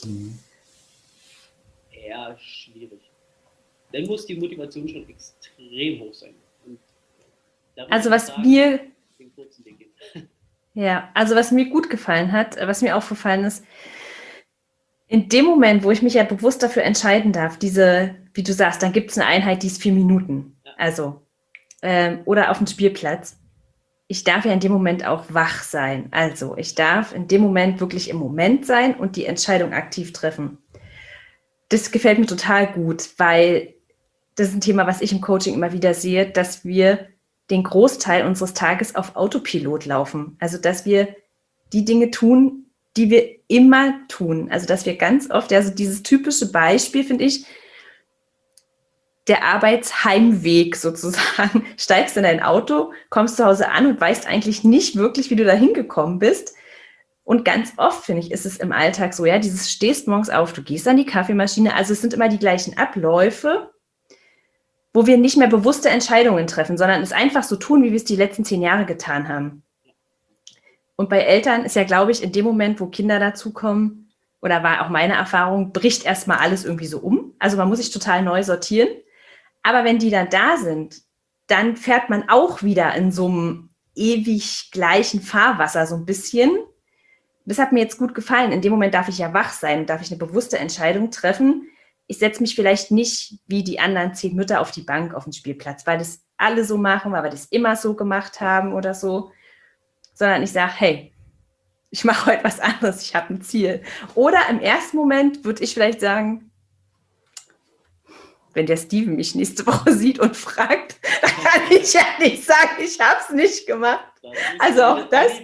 eher schwierig. Dann muss die Motivation schon extrem hoch sein. Und also was mir gut gefallen hat, was mir aufgefallen ist, in dem Moment, wo ich mich ja bewusst dafür entscheiden darf, wie du sagst, dann gibt es eine Einheit, die ist 4 Minuten. Ja. Also, oder auf dem Spielplatz. Ich darf ja in dem Moment auch wach sein. Also, ich darf in dem Moment wirklich im Moment sein und die Entscheidung aktiv treffen. Das gefällt mir total gut, weil das ist ein Thema, was ich im Coaching immer wieder sehe, dass wir den Großteil unseres Tages auf Autopilot laufen. Also, dass wir die Dinge tun, die wir immer tun. Also, dass wir ganz oft, also dieses typische Beispiel, finde ich, der Arbeitsheimweg sozusagen. Steigst in dein Auto, kommst zu Hause an und weißt eigentlich nicht wirklich, wie du da hingekommen bist. Und ganz oft, finde ich, ist es im Alltag so, ja, dieses stehst morgens auf, du gehst an die Kaffeemaschine, also es sind immer die gleichen Abläufe, wo wir nicht mehr bewusste Entscheidungen treffen, sondern es einfach so tun, wie wir es die letzten 10 Jahre getan haben. Und bei Eltern ist ja, glaube ich, in dem Moment, wo Kinder dazukommen, oder war auch meine Erfahrung, bricht erstmal alles irgendwie so um. Also man muss sich total neu sortieren. Aber wenn die dann da sind, dann fährt man auch wieder in so einem ewig gleichen Fahrwasser so ein bisschen. Das hat mir jetzt gut gefallen. In dem Moment darf ich ja wach sein, darf ich eine bewusste Entscheidung treffen. Ich setze mich vielleicht nicht wie die anderen 10 Mütter auf die Bank auf den Spielplatz, weil das alle so machen, weil wir das immer so gemacht haben oder so, sondern ich sage, hey, ich mache heute was anderes, ich habe ein Ziel. Oder im ersten Moment würde ich vielleicht sagen, wenn der Steven mich nächste Woche sieht und fragt, dann kann ich ja nicht sagen, ich habe es nicht gemacht. Also auch das,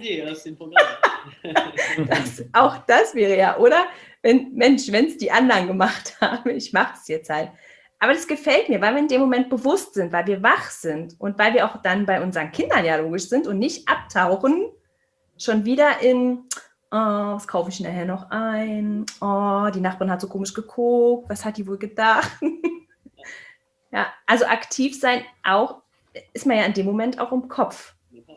auch das wäre ja, oder? Wenn es die anderen gemacht haben, ich mache es jetzt halt. Aber das gefällt mir, weil wir in dem Moment bewusst sind, weil wir wach sind und weil wir auch dann bei unseren Kindern ja logisch sind und nicht abtauchen, schon wieder in, oh, was kaufe ich nachher noch ein? Oh, die Nachbarin hat so komisch geguckt, was hat die wohl gedacht? Ja, also aktiv sein auch, ist man ja in dem Moment auch im Kopf.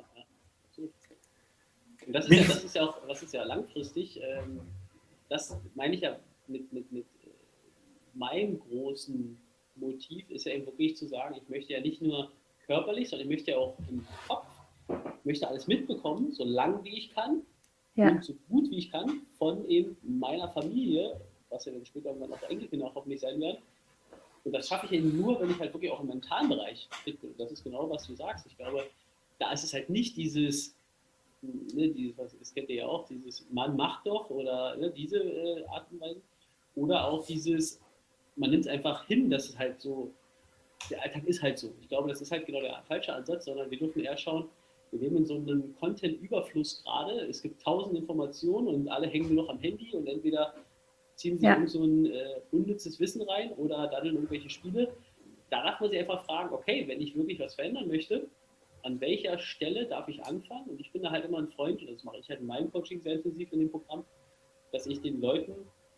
Und das ist ja auch, was ist ja langfristig, das meine ich ja mit meinem großen Motiv ist ja eben wirklich zu sagen, ich möchte ja nicht nur körperlich, sondern ich möchte ja auch im Kopf, ich möchte alles mitbekommen, so lang wie ich kann und so gut wie ich kann von eben meiner Familie, was ja dann später irgendwann auch Enkelkinder hoffentlich sein werden. Und das schaffe ich eben nur, wenn ich halt wirklich auch im mentalen Bereich fit bin. Und das ist genau, was du sagst. Ich glaube, da ist es halt nicht dieses, das kennt ihr ja auch, dieses Mann macht doch oder diese Art und Weise. Oder auch dieses, man nimmt es einfach hin, dass es halt so, der Alltag ist halt so. Ich glaube, das ist halt genau der falsche Ansatz, sondern wir dürfen eher schauen, wir leben in so einem Content-Überfluss gerade. Es gibt 1000 Informationen und alle hängen nur noch am Handy und entweder ziehen sie irgend so ein unnützes Wissen rein oder dann in irgendwelche Spiele. Da darf man sich einfach fragen, okay, wenn ich wirklich was verändern möchte, an welcher Stelle darf ich anfangen? Und ich bin da halt immer ein Freund, und das mache ich halt in meinem Coaching sehr intensiv in dem Programm, dass ich den Leuten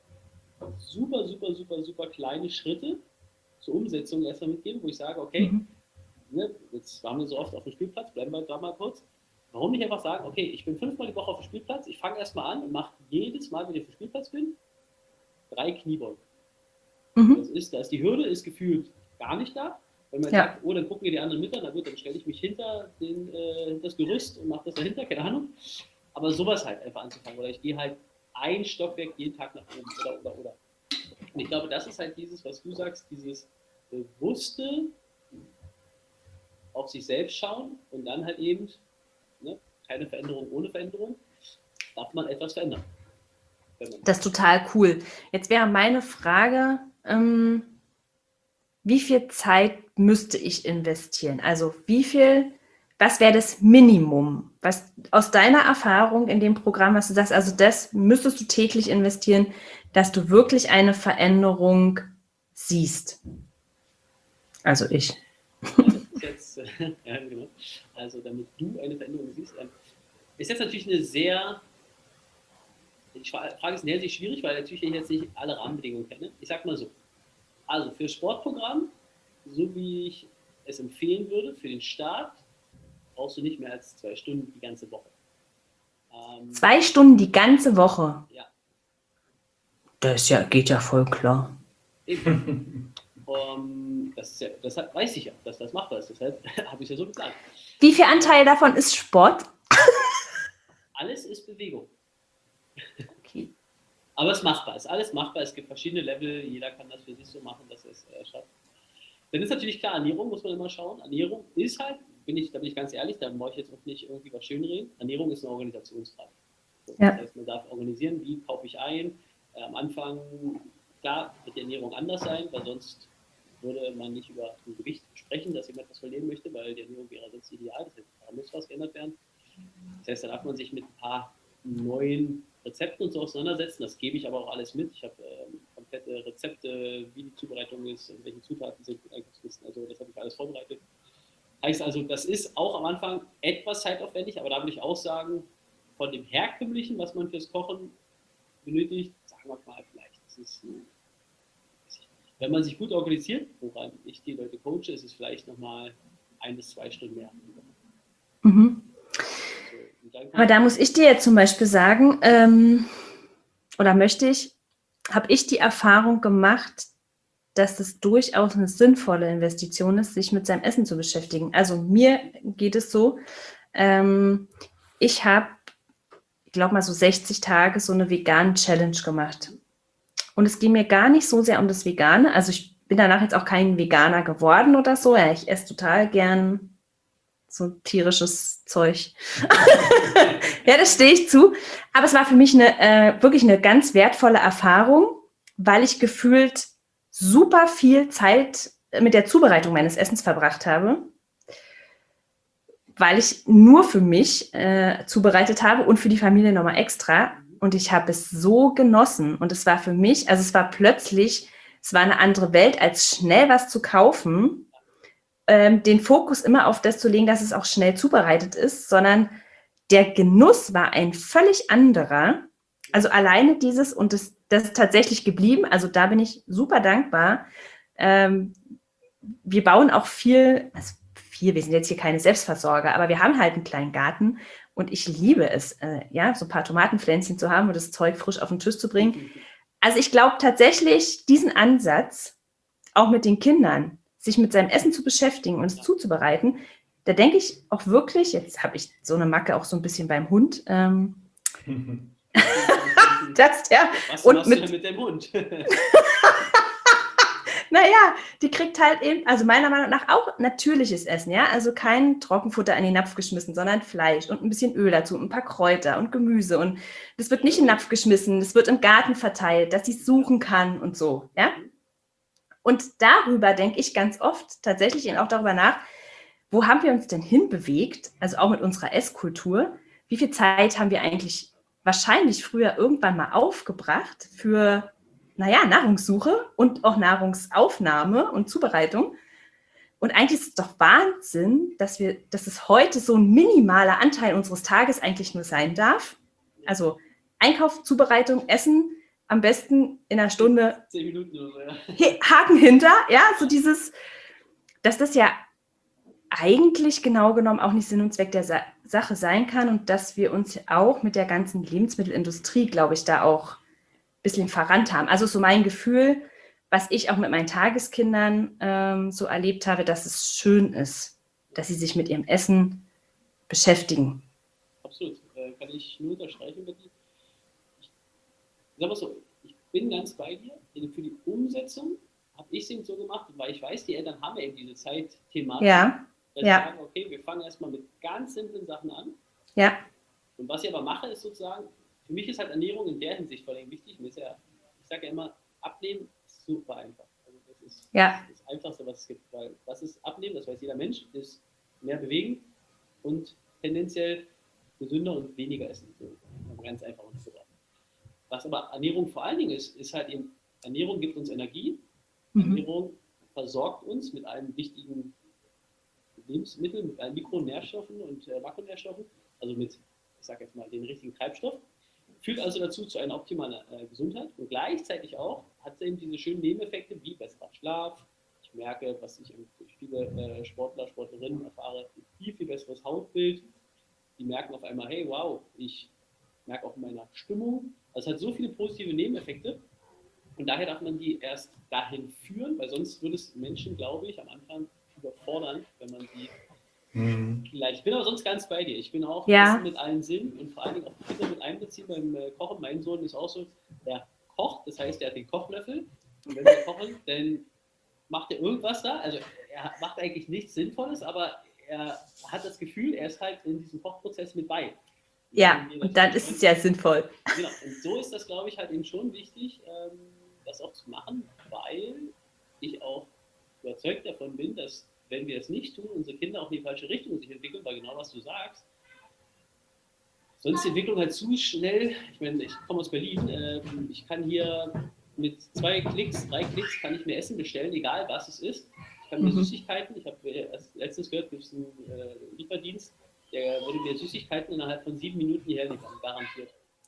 super kleine Schritte zur Umsetzung erstmal mitgebe, wo ich sage, okay, jetzt waren wir so oft auf dem Spielplatz, bleiben wir da mal kurz. Warum nicht einfach sagen, okay, ich bin 5-mal die Woche auf dem Spielplatz, ich fange erstmal an und mache jedes Mal, wenn ich auf dem Spielplatz bin, 3 Kniebeugen. Da ist die Hürde ist gefühlt gar nicht da. Wenn man sagt, oh, dann gucken wir die anderen mit an, dann stelle ich mich hinter das Gerüst und mache das dahinter, keine Ahnung. Aber sowas halt einfach anzufangen. Oder ich gehe halt ein Stockwerk jeden Tag nach oben oder. Und ich glaube, das ist halt dieses, was du sagst, dieses bewusste auf sich selbst schauen und dann halt eben, keine Veränderung ohne Veränderung, darf man etwas verändern. Das ist total cool. Jetzt wäre meine Frage, wie viel Zeit müsste ich investieren? Also was wäre das Minimum? Was aus deiner Erfahrung in dem Programm, was du sagst, also das müsstest du täglich investieren, dass du wirklich eine Veränderung siehst. Also ich. Das ist jetzt, ja, genau. Also damit du eine Veränderung siehst, ist jetzt natürlich eine sehr, die Frage ist in der Hinsicht schwierig, weil natürlich ich jetzt nicht alle Rahmenbedingungen kenne. Ich sag mal so, also für Sportprogramm, so wie ich es empfehlen würde, für den Start, brauchst du nicht mehr als 2 Stunden die ganze Woche. 2 Stunden die ganze Woche? Ja. Geht ja voll klar. Eben. Das weiß ich ja, dass das machbar ist. Deshalb habe ich es ja so geplant. Wie viel Anteil davon ist Sport? Alles ist Bewegung. Okay. Aber es ist machbar. Es ist alles machbar. Es gibt verschiedene Level. Jeder kann das für sich so machen, dass es schafft. Dann ist natürlich klar, Ernährung muss man immer schauen. Ernährung ist halt, da bin ich ganz ehrlich, da brauche ich jetzt auch nicht irgendwie was schönreden. Ernährung ist eine Organisationsfrage. So, das heißt, man darf organisieren, wie kaufe ich ein. Am Anfang, klar, wird die Ernährung anders sein, weil sonst würde man nicht über ein Gewicht sprechen, dass jemand etwas verlieren möchte, weil die Ernährung wäre sonst ideal. Das heißt, da muss was geändert werden. Das heißt, da darf man sich mit ein paar neuen Rezepten und so auseinandersetzen. Das gebe ich aber auch alles mit. Ich habe komplette Rezepte, wie die Zubereitung ist und welche Zutaten sind, Einkaufslisten. Also das habe ich alles vorbereitet. Heißt also, das ist auch am Anfang etwas zeitaufwendig, aber da würde ich auch sagen, von dem Herkömmlichen, was man fürs Kochen benötigt, sagen wir mal vielleicht, das ist, wenn man sich gut organisiert, woran ich die Leute coache, ist es vielleicht nochmal 1 bis 2 Stunden mehr. Mhm. So, aber da muss ich dir jetzt zum Beispiel sagen, habe ich die Erfahrung gemacht, dass es durchaus eine sinnvolle Investition ist, sich mit seinem Essen zu beschäftigen. Also mir geht es so, ich habe, ich glaube mal so 60 Tage so eine veganen Challenge gemacht. Und es ging mir gar nicht so sehr um das Vegane. Also ich bin danach jetzt auch kein Veganer geworden oder so. Ja, ich esse total gern so tierisches Zeug. Ja, das stehe ich zu. Aber es war für mich wirklich eine ganz wertvolle Erfahrung, weil ich gefühlt super viel Zeit mit der Zubereitung meines Essens verbracht habe, weil ich nur für mich zubereitet habe und für die Familie nochmal extra. Und ich habe es so genossen. Und es war für mich, also es war eine andere Welt, als schnell was zu kaufen, den Fokus immer auf das zu legen, dass es auch schnell zubereitet ist, sondern der Genuss war ein völlig anderer. Also alleine dieses, und das ist tatsächlich geblieben, also da bin ich super dankbar. Wir bauen auch viel, wir sind jetzt hier keine Selbstversorger, aber wir haben halt einen kleinen Garten und ich liebe es, so ein paar Tomatenpflänzchen zu haben und das Zeug frisch auf den Tisch zu bringen. Also ich glaube tatsächlich, diesen Ansatz, auch mit den Kindern, sich mit seinem Essen zu beschäftigen und es zuzubereiten, da denke ich auch wirklich, jetzt habe ich so eine Macke auch so ein bisschen beim Hund, dass der Was und machst du denn mit dem Hund? naja, die kriegt halt eben, also meiner Meinung nach auch natürliches Essen, ja, also kein Trockenfutter in den Napf geschmissen, sondern Fleisch und ein bisschen Öl dazu, ein paar Kräuter und Gemüse und das wird nicht in den Napf geschmissen, das wird im Garten verteilt, dass sie es suchen kann und so, ja. Und darüber denke ich ganz oft tatsächlich eben auch darüber nach, wo haben wir uns denn hinbewegt, also auch mit unserer Esskultur, wie viel Zeit haben wir eigentlich wahrscheinlich früher irgendwann mal aufgebracht für, Nahrungssuche und auch Nahrungsaufnahme und Zubereitung. Und eigentlich ist es doch Wahnsinn, dass es heute so ein minimaler Anteil unseres Tages eigentlich nur sein darf. Also Einkauf, Zubereitung, Essen, am besten in einer Stunde 10 Minuten oder so, ja. Haken hinter, ja, so dass das ja eigentlich genau genommen auch nicht Sinn und Zweck der Sache sein kann und dass wir uns auch mit der ganzen Lebensmittelindustrie, glaube ich, da auch ein bisschen verrannt haben. Also so mein Gefühl, was ich auch mit meinen Tageskindern so erlebt habe, dass es schön ist, dass sie sich mit ihrem Essen beschäftigen. Absolut, kann ich nur unterstreichen mit dir. Ich sag mal so, ich bin ganz bei dir. Für die Umsetzung habe ich es eben so gemacht, weil ich weiß, die Eltern haben ja eben diese Zeitthematik. Ja. Dass sie sagen, okay, wir fangen erstmal mit ganz simplen Sachen an. Ja. Und was ich aber mache, ist sozusagen, für mich ist halt Ernährung in der Hinsicht vor allem wichtig. Ich sage ja immer, Abnehmen ist super einfach. Also das ist das Einfachste, was es gibt. Weil was ist Abnehmen, das weiß jeder Mensch, ist mehr bewegen und tendenziell gesünder und weniger essen. So, ganz einfach und so. Was aber Ernährung vor allen Dingen ist halt eben, Ernährung gibt uns Energie. Ernährung versorgt uns mit allen wichtigen Lebensmitteln, mit allen Mikronährstoffen und Makronährstoffen, also mit, ich sage jetzt mal, den richtigen Treibstoff, führt also dazu zu einer optimalen Gesundheit und gleichzeitig auch hat es eben diese schönen Nebeneffekte wie besserer Schlaf. Ich merke, was ich durch viele Sportler, Sportlerinnen erfahre, viel, viel besseres Hautbild. Die merken auf einmal, hey, wow, ich merke auch in meiner Stimmung. Also es hat so viele positive Nebeneffekte und daher darf man die erst dahin führen, weil sonst würde es Menschen, glaube ich, am Anfang überfordern, wenn man sie vielleicht. Ich bin aber sonst ganz bei dir. Ich bin auch mit allen Sinnen und vor allen Dingen auch die Kinder mit einbeziehen beim Kochen. Mein Sohn ist auch so, der kocht, das heißt, er hat den Kochlöffel und wenn wir kochen, dann macht er irgendwas da. Also er macht eigentlich nichts Sinnvolles, aber er hat das Gefühl, er ist halt in diesem Kochprozess mit bei. Ja, und dann ist es ja sinnvoll. Genau, und so ist das, glaube ich, halt eben schon wichtig, das auch zu machen, weil ich auch überzeugt davon bin, dass, wenn wir es nicht tun, unsere Kinder auch in die falsche Richtung sich entwickeln, weil genau was du sagst, sonst die Entwicklung halt zu schnell. Ich meine, ich komme aus Berlin. Ich kann hier mit 2 Klicks, 3 Klicks kann ich mir Essen bestellen, egal was es ist. Ich kann mir Süßigkeiten, ich habe letztens gehört, gibt es einen Lieferdienst, der würde mir Süßigkeiten innerhalb von 7 Minuten hierher liefern, garantiert.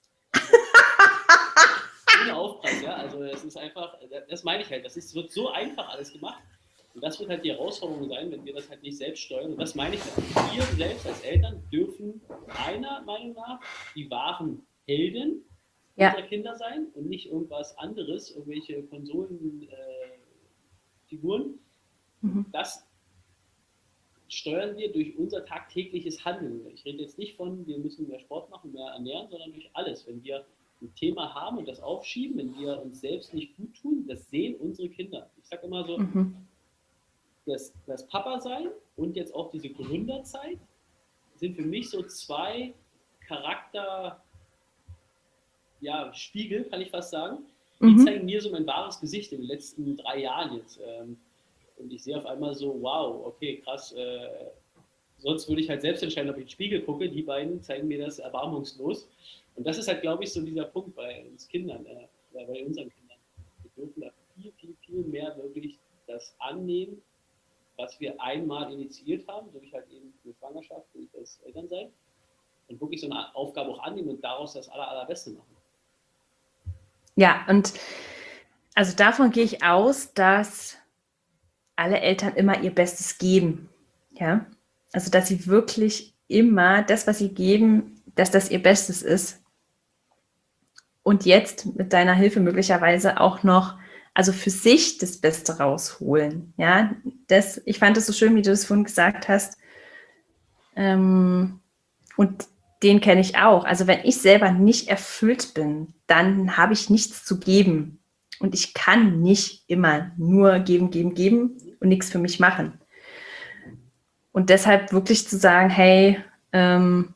Ohne Aufpreis, ja. Also es ist einfach, das meine ich halt, wird so einfach alles gemacht. Und das wird halt die Herausforderung sein, wenn wir das halt nicht selbst steuern. Und das meine ich halt. Wir selbst als Eltern dürfen meiner Meinung nach die wahren Helden unserer Kinder sein und nicht irgendwas anderes, irgendwelche Konsolenfiguren. Das steuern wir durch unser tagtägliches Handeln. Ich rede jetzt nicht von, wir müssen mehr Sport machen, mehr ernähren, sondern durch alles. Wenn wir ein Thema haben und das aufschieben, wenn wir uns selbst nicht gut tun, das sehen unsere Kinder. Ich sage immer so, das Papa-Sein und jetzt auch diese Gründerzeit sind für mich so 2 Spiegel, kann ich fast sagen. Die zeigen mir so mein wahres Gesicht in den letzten 3 Jahren jetzt. Und ich sehe auf einmal so, wow, okay, krass. Sonst würde ich halt selbst entscheiden, ob ich in den Spiegel gucke. Die beiden zeigen mir das erbarmungslos. Und das ist halt, glaube ich, so dieser Punkt bei uns Kindern, bei unseren Kindern. Wir dürfen da viel, viel, viel mehr wirklich das annehmen, was wir einmal initiiert haben, durch halt eben eine Schwangerschaft, durch das Elternsein. Und wirklich so eine Aufgabe auch annehmen und daraus das Allerbeste machen. Ja, und also davon gehe ich aus, dass alle Eltern immer ihr Bestes geben. Ja, also dass sie wirklich immer das, was sie geben, dass das ihr Bestes ist. Und jetzt mit deiner Hilfe möglicherweise auch noch, also für sich das Beste rausholen. Ja, ich fand es so schön, wie du das vorhin gesagt hast. Und den kenne ich auch. Also wenn ich selber nicht erfüllt bin, dann habe ich nichts zu geben. Und ich kann nicht immer nur geben, geben, geben und nichts für mich machen. Und deshalb wirklich zu sagen, hey, du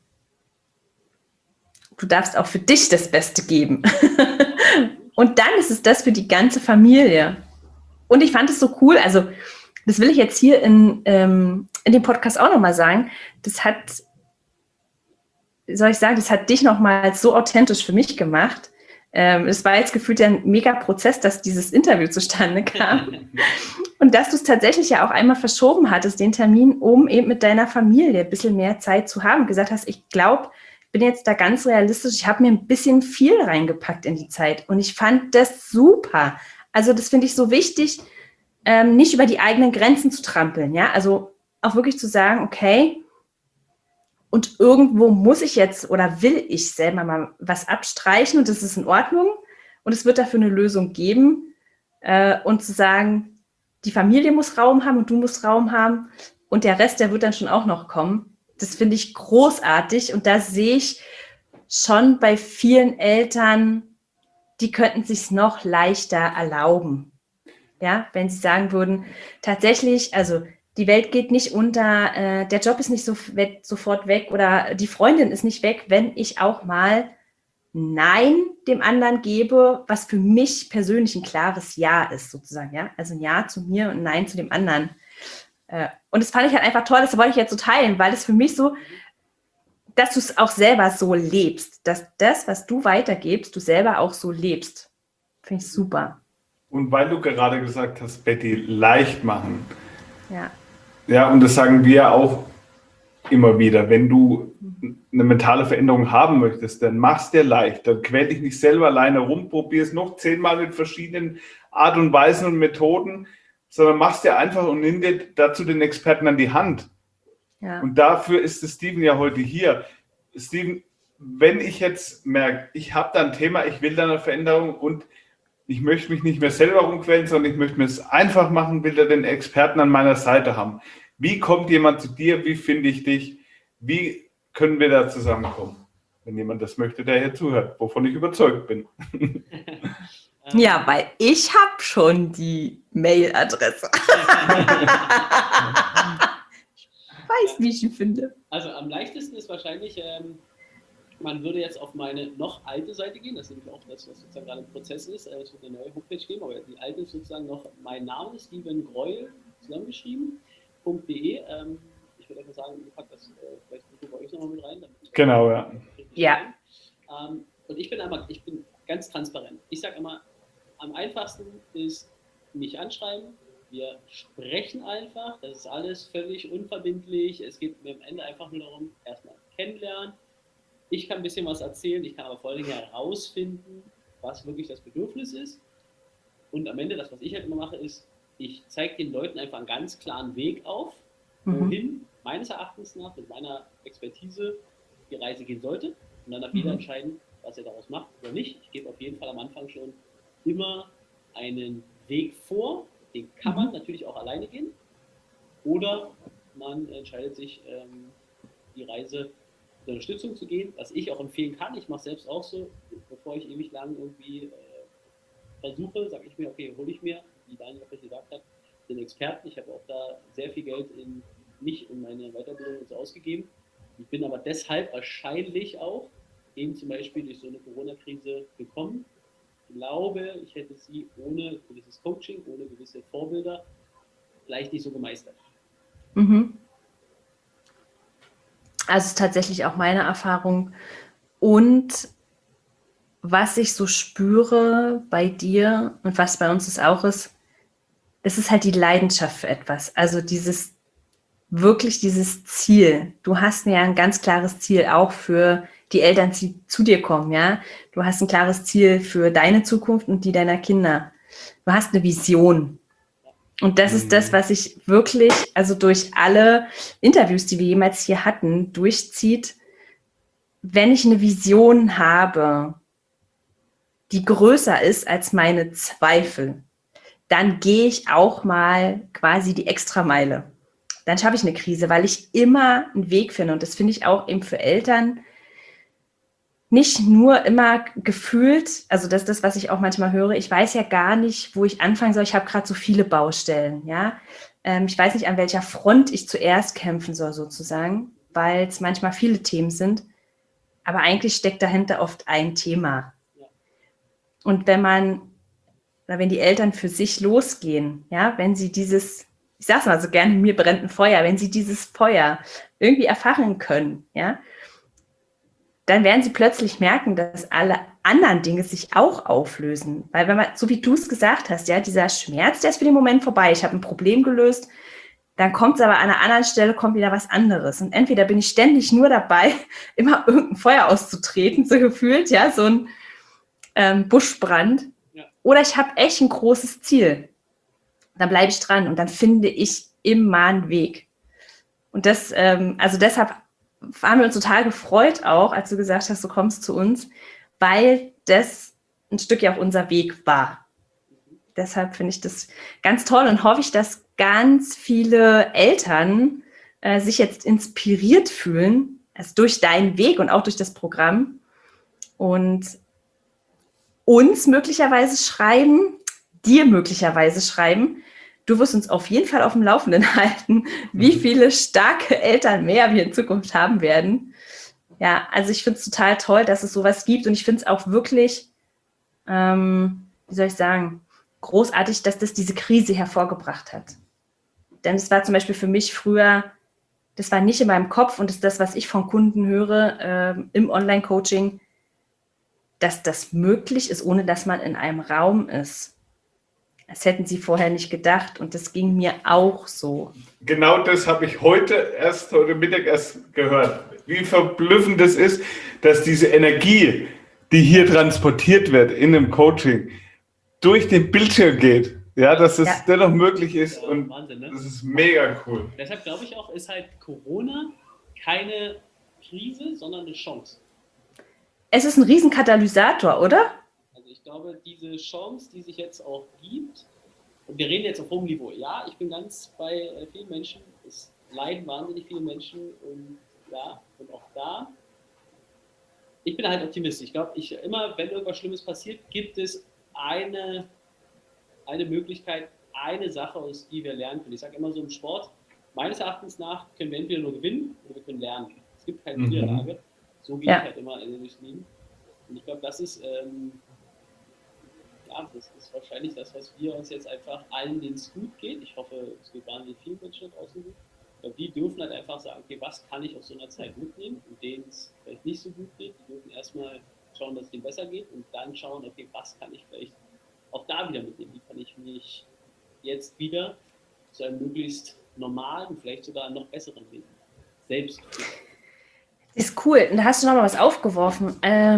darfst auch für dich das Beste geben. Und dann ist es das für die ganze Familie. Und ich fand es so cool, also das will ich jetzt hier in dem Podcast auch nochmal sagen, das hat dich nochmal so authentisch für mich gemacht. Es war jetzt gefühlt ein mega Prozess, dass dieses Interview zustande kam. Und dass du es tatsächlich ja auch einmal verschoben hattest, den Termin, um eben mit deiner Familie ein bisschen mehr Zeit zu haben. Gesagt hast, ich glaube, ich bin jetzt da ganz realistisch, ich habe mir ein bisschen viel reingepackt in die Zeit. Und ich fand das super. Also das finde ich so wichtig, nicht über die eigenen Grenzen zu trampeln. Ja, also auch wirklich zu sagen, okay, und irgendwo muss ich jetzt oder will ich selber mal was abstreichen und das ist in Ordnung und es wird dafür eine Lösung geben und zu sagen, die Familie muss Raum haben und du musst Raum haben und der Rest, der wird dann schon auch noch kommen. Das finde ich großartig und da sehe ich schon bei vielen Eltern, die könnten es sich noch leichter erlauben. Ja, wenn sie sagen würden, tatsächlich, also die Welt geht nicht unter, der Job ist nicht sofort weg oder die Freundin ist nicht weg, wenn ich auch mal Nein dem anderen gebe, was für mich persönlich ein klares Ja ist, sozusagen. Ja? Also ein Ja zu mir und ein Nein zu dem anderen. Und das fand ich halt einfach toll, das wollte ich jetzt so teilen, weil es für mich so, dass du es auch selber so lebst, dass das, was du weitergibst, du selber auch so lebst. Finde ich super. Und weil du gerade gesagt hast, Betty, leicht machen. Ja. Ja, und das sagen wir auch immer wieder. Wenn du eine mentale Veränderung haben möchtest, dann mach's dir leicht. Dann quäl dich nicht selber alleine rum, probier es noch 10-mal mit verschiedenen Art und Weisen und Methoden, sondern mach's dir einfach und nimm dir dazu den Experten an die Hand. Ja. Und dafür ist Steven ja heute hier. Steven, wenn ich jetzt merke, ich habe da ein Thema, ich will da eine Veränderung und ich möchte mich nicht mehr selber rumquälen, sondern ich möchte mir es einfach machen, will da den Experten an meiner Seite haben. Wie kommt jemand zu dir? Wie finde ich dich? Wie können wir da zusammenkommen? Wenn jemand das möchte, der hier zuhört, wovon ich überzeugt bin. Ja, weil ich habe schon die Mailadresse. Ich weiß, wie ich ihn finde. Also am leichtesten ist wahrscheinlich, man würde jetzt auf meine noch alte Seite gehen, das ist nämlich auch das, was sozusagen gerade im Prozess ist. Es wird eine neue Homepage geben, aber die alte ist sozusagen noch mein Name, Steven Greuel, zusammengeschrieben.de. Ich würde einfach sagen, ich packe das vielleicht bei euch nochmal mit rein. Genau, ja. Kriegt Ja. Und ich bin ganz transparent. Ich sage immer, am einfachsten ist mich anschreiben. Wir sprechen einfach. Das ist alles völlig unverbindlich. Es geht mir am Ende einfach nur darum, erstmal kennenlernen. Ich kann ein bisschen was erzählen. Ich kann aber vor allen Dingen herausfinden, was wirklich das Bedürfnis ist. Und am Ende, das, was ich halt immer mache, ist, ich zeige den Leuten einfach einen ganz klaren Weg auf, wohin meines Erachtens nach mit meiner Expertise die Reise gehen sollte. Und dann darf jeder entscheiden, was er daraus macht oder nicht. Ich gebe auf jeden Fall am Anfang schon immer einen Weg vor. Den kann man natürlich auch alleine gehen. Oder man entscheidet sich, die Reise zur Unterstützung zu gehen, was ich auch empfehlen kann. Ich mache selbst auch so, bevor ich ewig lang irgendwie versuche, sage ich mir, okay, hole ich mir, wie Daniel auch gesagt hat, den Experten. Ich habe auch da sehr viel Geld in mich und meine Weiterbildung und so ausgegeben. Ich bin aber deshalb wahrscheinlich auch eben zum Beispiel durch so eine Corona-Krise gekommen. Ich glaube, ich hätte sie ohne gewisses Coaching, ohne gewisse Vorbilder vielleicht nicht so gemeistert. Mhm. Also tatsächlich auch meine Erfahrung. Und was ich so spüre bei dir und was bei uns es auch ist, es ist halt die Leidenschaft für etwas. Also dieses Ziel. Du hast ja ein ganz klares Ziel auch für die Eltern, die zu dir kommen, ja. Du hast ein klares Ziel für deine Zukunft und die deiner Kinder. Du hast eine Vision. Und das ist das, was sich wirklich, also durch alle Interviews, die wir jemals hier hatten, durchzieht. Wenn ich eine Vision habe, die größer ist als meine Zweifel, dann gehe ich auch mal quasi die Extrameile. Dann schaffe ich eine Krise, weil ich immer einen Weg finde. Und das finde ich auch eben für Eltern nicht nur immer gefühlt, also das ist das, was ich auch manchmal höre, ich weiß ja gar nicht, wo ich anfangen soll, ich habe gerade so viele Baustellen, ja. Ich weiß nicht, an welcher Front ich zuerst kämpfen soll sozusagen, weil es manchmal viele Themen sind, aber eigentlich steckt dahinter oft ein Thema. Und wenn die Eltern für sich losgehen, ja, wenn sie dieses, ich sag's mal so gerne, in mir brennt ein Feuer, wenn sie dieses Feuer irgendwie erfachen können, ja, dann werden sie plötzlich merken, dass alle anderen Dinge sich auch auflösen. Weil wenn man, so wie du es gesagt hast, ja, dieser Schmerz, der ist für den Moment vorbei. Ich habe ein Problem gelöst, dann kommt es aber an einer anderen Stelle, kommt wieder was anderes. Und entweder bin ich ständig nur dabei, immer irgendein Feuer auszutreten, so gefühlt, ja, so ein Buschbrand. Ja. Oder ich habe echt ein großes Ziel. Dann bleibe ich dran und dann finde ich immer einen Weg. Und das, also deshalb haben wir uns total gefreut auch, als du gesagt hast, du kommst zu uns, weil das ein Stück ja auch unser Weg war. Deshalb finde ich das ganz toll und hoffe ich, dass ganz viele Eltern sich jetzt inspiriert fühlen, also durch deinen Weg und auch durch das Programm und uns möglicherweise schreiben, dir möglicherweise schreiben. Du wirst uns auf jeden Fall auf dem Laufenden halten, wie viele starke Eltern mehr wir in Zukunft haben werden. Ja, also ich finde es total toll, dass es sowas gibt und ich finde es auch wirklich, wie soll ich sagen, großartig, dass das diese Krise hervorgebracht hat. Denn es war zum Beispiel für mich früher, das war nicht in meinem Kopf und das ist das, was ich von Kunden höre im Online-Coaching, dass das möglich ist, ohne dass man in einem Raum ist. Das hätten sie vorher nicht gedacht und das ging mir auch so. Genau das habe ich heute Mittag erst gehört. Wie verblüffend es ist, dass diese Energie, die hier transportiert wird in einem Coaching, durch den Bildschirm geht. Ja, dass es dennoch möglich ist, ja, und Wahnsinn, ne? Das ist mega cool. Deshalb glaube ich auch, ist halt Corona keine Krise, sondern eine Chance. Es ist ein Riesenkatalysator, oder? Also ich glaube, diese Chance, die sich jetzt auch gibt, und wir reden jetzt auf hohem Niveau, ja, ich bin ganz bei vielen Menschen, es leiden wahnsinnig viele Menschen und ja, und auch da, ich bin halt optimistisch. Ich glaube, immer, wenn irgendwas Schlimmes passiert, gibt es eine Möglichkeit, eine Sache, aus die wir lernen können. Ich sage immer so im Sport, meines Erachtens nach können wir entweder nur gewinnen oder wir können lernen. Es gibt keine Niederlage. So gehe ich halt immer durchs Leben. Und ich glaube, das ist, das ist wahrscheinlich das, was wir uns jetzt einfach allen, denen es gut geht. Ich hoffe, es geht wahnsinnig vielen Menschen da draußen gut. Die dürfen halt einfach sagen, okay, was kann ich aus so einer Zeit mitnehmen, und denen es vielleicht nicht so gut geht, die dürfen erstmal schauen, dass es denen besser geht und dann schauen, okay, was kann ich vielleicht auch da wieder mitnehmen, wie kann ich mich jetzt wieder zu einem möglichst normalen, vielleicht sogar noch besseren Leben selbst führen. Das ist cool. Und da hast du noch mal was aufgeworfen.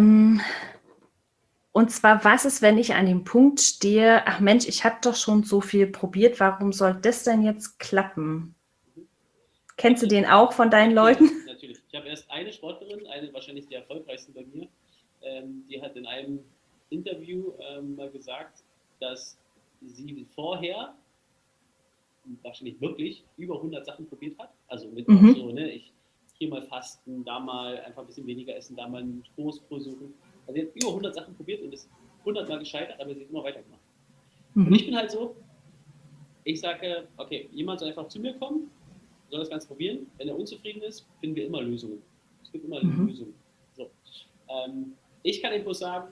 Und zwar, was ist, wenn ich an dem Punkt stehe, ach Mensch, ich habe doch schon so viel probiert, warum soll das denn jetzt klappen? Kennst du den auch von deinen Leuten? Ja, natürlich. Ich habe erst eine Sportlerin, eine wahrscheinlich die erfolgreichste bei mir, die hat in einem Interview mal gesagt, dass sie vorher wahrscheinlich wirklich über 100 Sachen probiert hat. Also mit so, ne, hier mal fasten, da mal einfach ein bisschen weniger essen, da mal einen Toastbrot suchen. Also sie hat über 100 Sachen probiert und ist 100 Mal gescheitert, aber sie hat immer weitergemacht. Und ich bin halt so, ich sage, okay, jemand soll einfach zu mir kommen, soll das Ganze probieren. Wenn er unzufrieden ist, finden wir immer Lösungen. Es gibt immer Lösungen. So. Ich kann dem bloß sagen,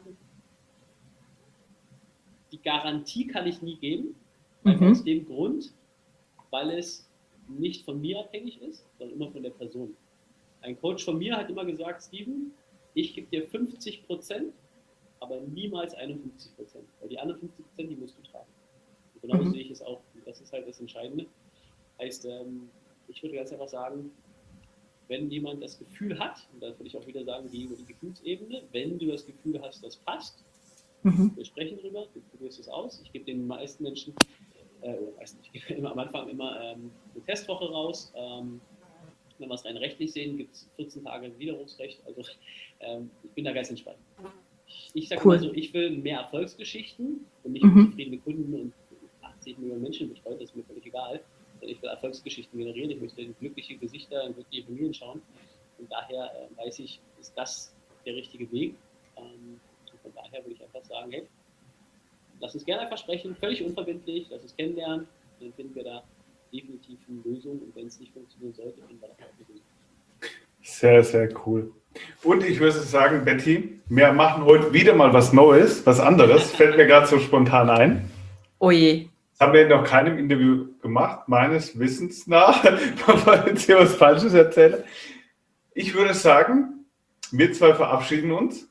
die Garantie kann ich nie geben, einfach aus dem Grund, weil es nicht von mir abhängig ist, sondern immer von der Person. Ein Coach von mir hat immer gesagt, Steven, ich gebe dir 50%, aber niemals 51%, weil die anderen 50%, die musst du tragen. Und genau sehe ich es auch. Und das ist halt das Entscheidende. Heißt, ich würde ganz einfach sagen, wenn jemand das Gefühl hat, und da würde ich auch wieder sagen, die Gefühlsebene, wenn du das Gefühl hast, das passt, wir sprechen drüber, du probierst es aus. Ich gebe den meisten Menschen, ich gebe am Anfang immer eine Testwoche raus. Wenn wir es rein rechtlich sehen, gibt es 14 Tage Widerrufsrecht. Also ich bin da ganz entspannt. Ich sage mal so, ich will mehr Erfolgsgeschichten und nicht zufriedene Kunden und 80 Millionen Menschen betreut, das ist mir völlig egal. Ich will Erfolgsgeschichten generieren, ich möchte in glückliche Gesichter, in glückliche Familien schauen. Und daher weiß ich, ist das der richtige Weg. Und von daher würde ich einfach sagen, hey, lass uns gerne einfach sprechen, völlig unverbindlich, lass uns kennenlernen, dann finden wir da definitiv eine Lösung, und wenn es nicht funktionieren sollte, finden wir da auch eine Lösung. Sehr, sehr cool. Und ich würde sagen, Betty, wir machen heute wieder mal was Neues, was anderes, fällt mir gerade so spontan ein. Oh je. Das haben wir in noch keinem Interview gemacht, meines Wissens nach, bevor ich jetzt hier was Falsches erzähle. Ich würde sagen, wir zwei verabschieden uns.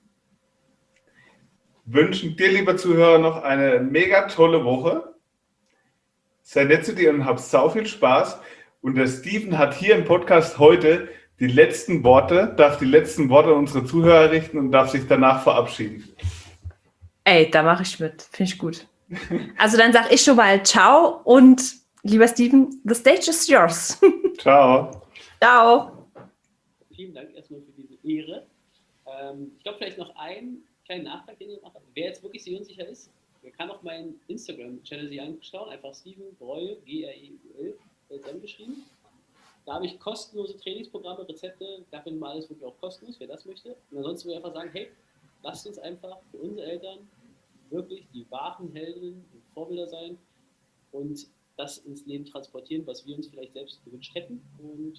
Wünschen dir, lieber Zuhörer, noch eine mega tolle Woche. Sei nett zu dir und hab sau viel Spaß. Und der Steven hat hier im Podcast heute die letzten Worte, darf die letzten Worte an unsere Zuhörer richten und darf sich danach verabschieden. Ey, da mache ich mit. Finde ich gut. Also dann sage ich schon mal ciao und lieber Steven, the stage is yours. Ciao. Ciao. Vielen Dank erstmal für diese Ehre. Ich glaube, vielleicht noch einen kleinen Nachtrag, den ich mache. Wer jetzt wirklich sehr unsicher ist, der kann auch meinen Instagram-Channel sich anschauen. Einfach Steven Greuel, G-R-E-U-L, zusammengeschrieben. Da habe ich kostenlose Trainingsprogramme, Rezepte, da finden wir alles wirklich auch kostenlos, wer das möchte. Und ansonsten würde ich einfach sagen, hey, lasst uns einfach für unsere Eltern wirklich die wahren Heldinnen und Vorbilder sein und das ins Leben transportieren, was wir uns vielleicht selbst gewünscht hätten. Und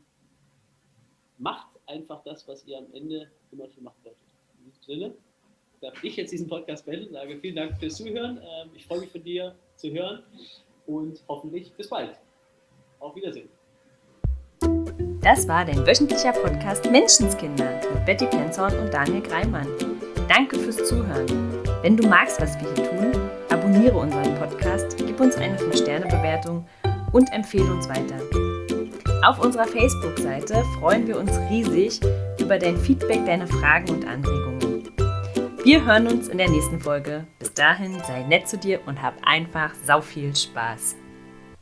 macht einfach das, was ihr am Ende immer schon machen wolltet. In diesem Sinne darf ich jetzt diesen Podcast beenden, sage vielen Dank fürs Zuhören. Ich freue mich von dir zu hören und hoffentlich bis bald. Auf Wiedersehen. Das war dein wöchentlicher Podcast Menschenskinder mit Betty Penzorn und Daniel Greimann. Danke fürs Zuhören. Wenn du magst, was wir hier tun, abonniere unseren Podcast, gib uns eine 5-Sterne-Bewertung und empfehle uns weiter. Auf unserer Facebook-Seite freuen wir uns riesig über dein Feedback, deine Fragen und Anregungen. Wir hören uns in der nächsten Folge. Bis dahin, sei nett zu dir und hab einfach sau viel Spaß.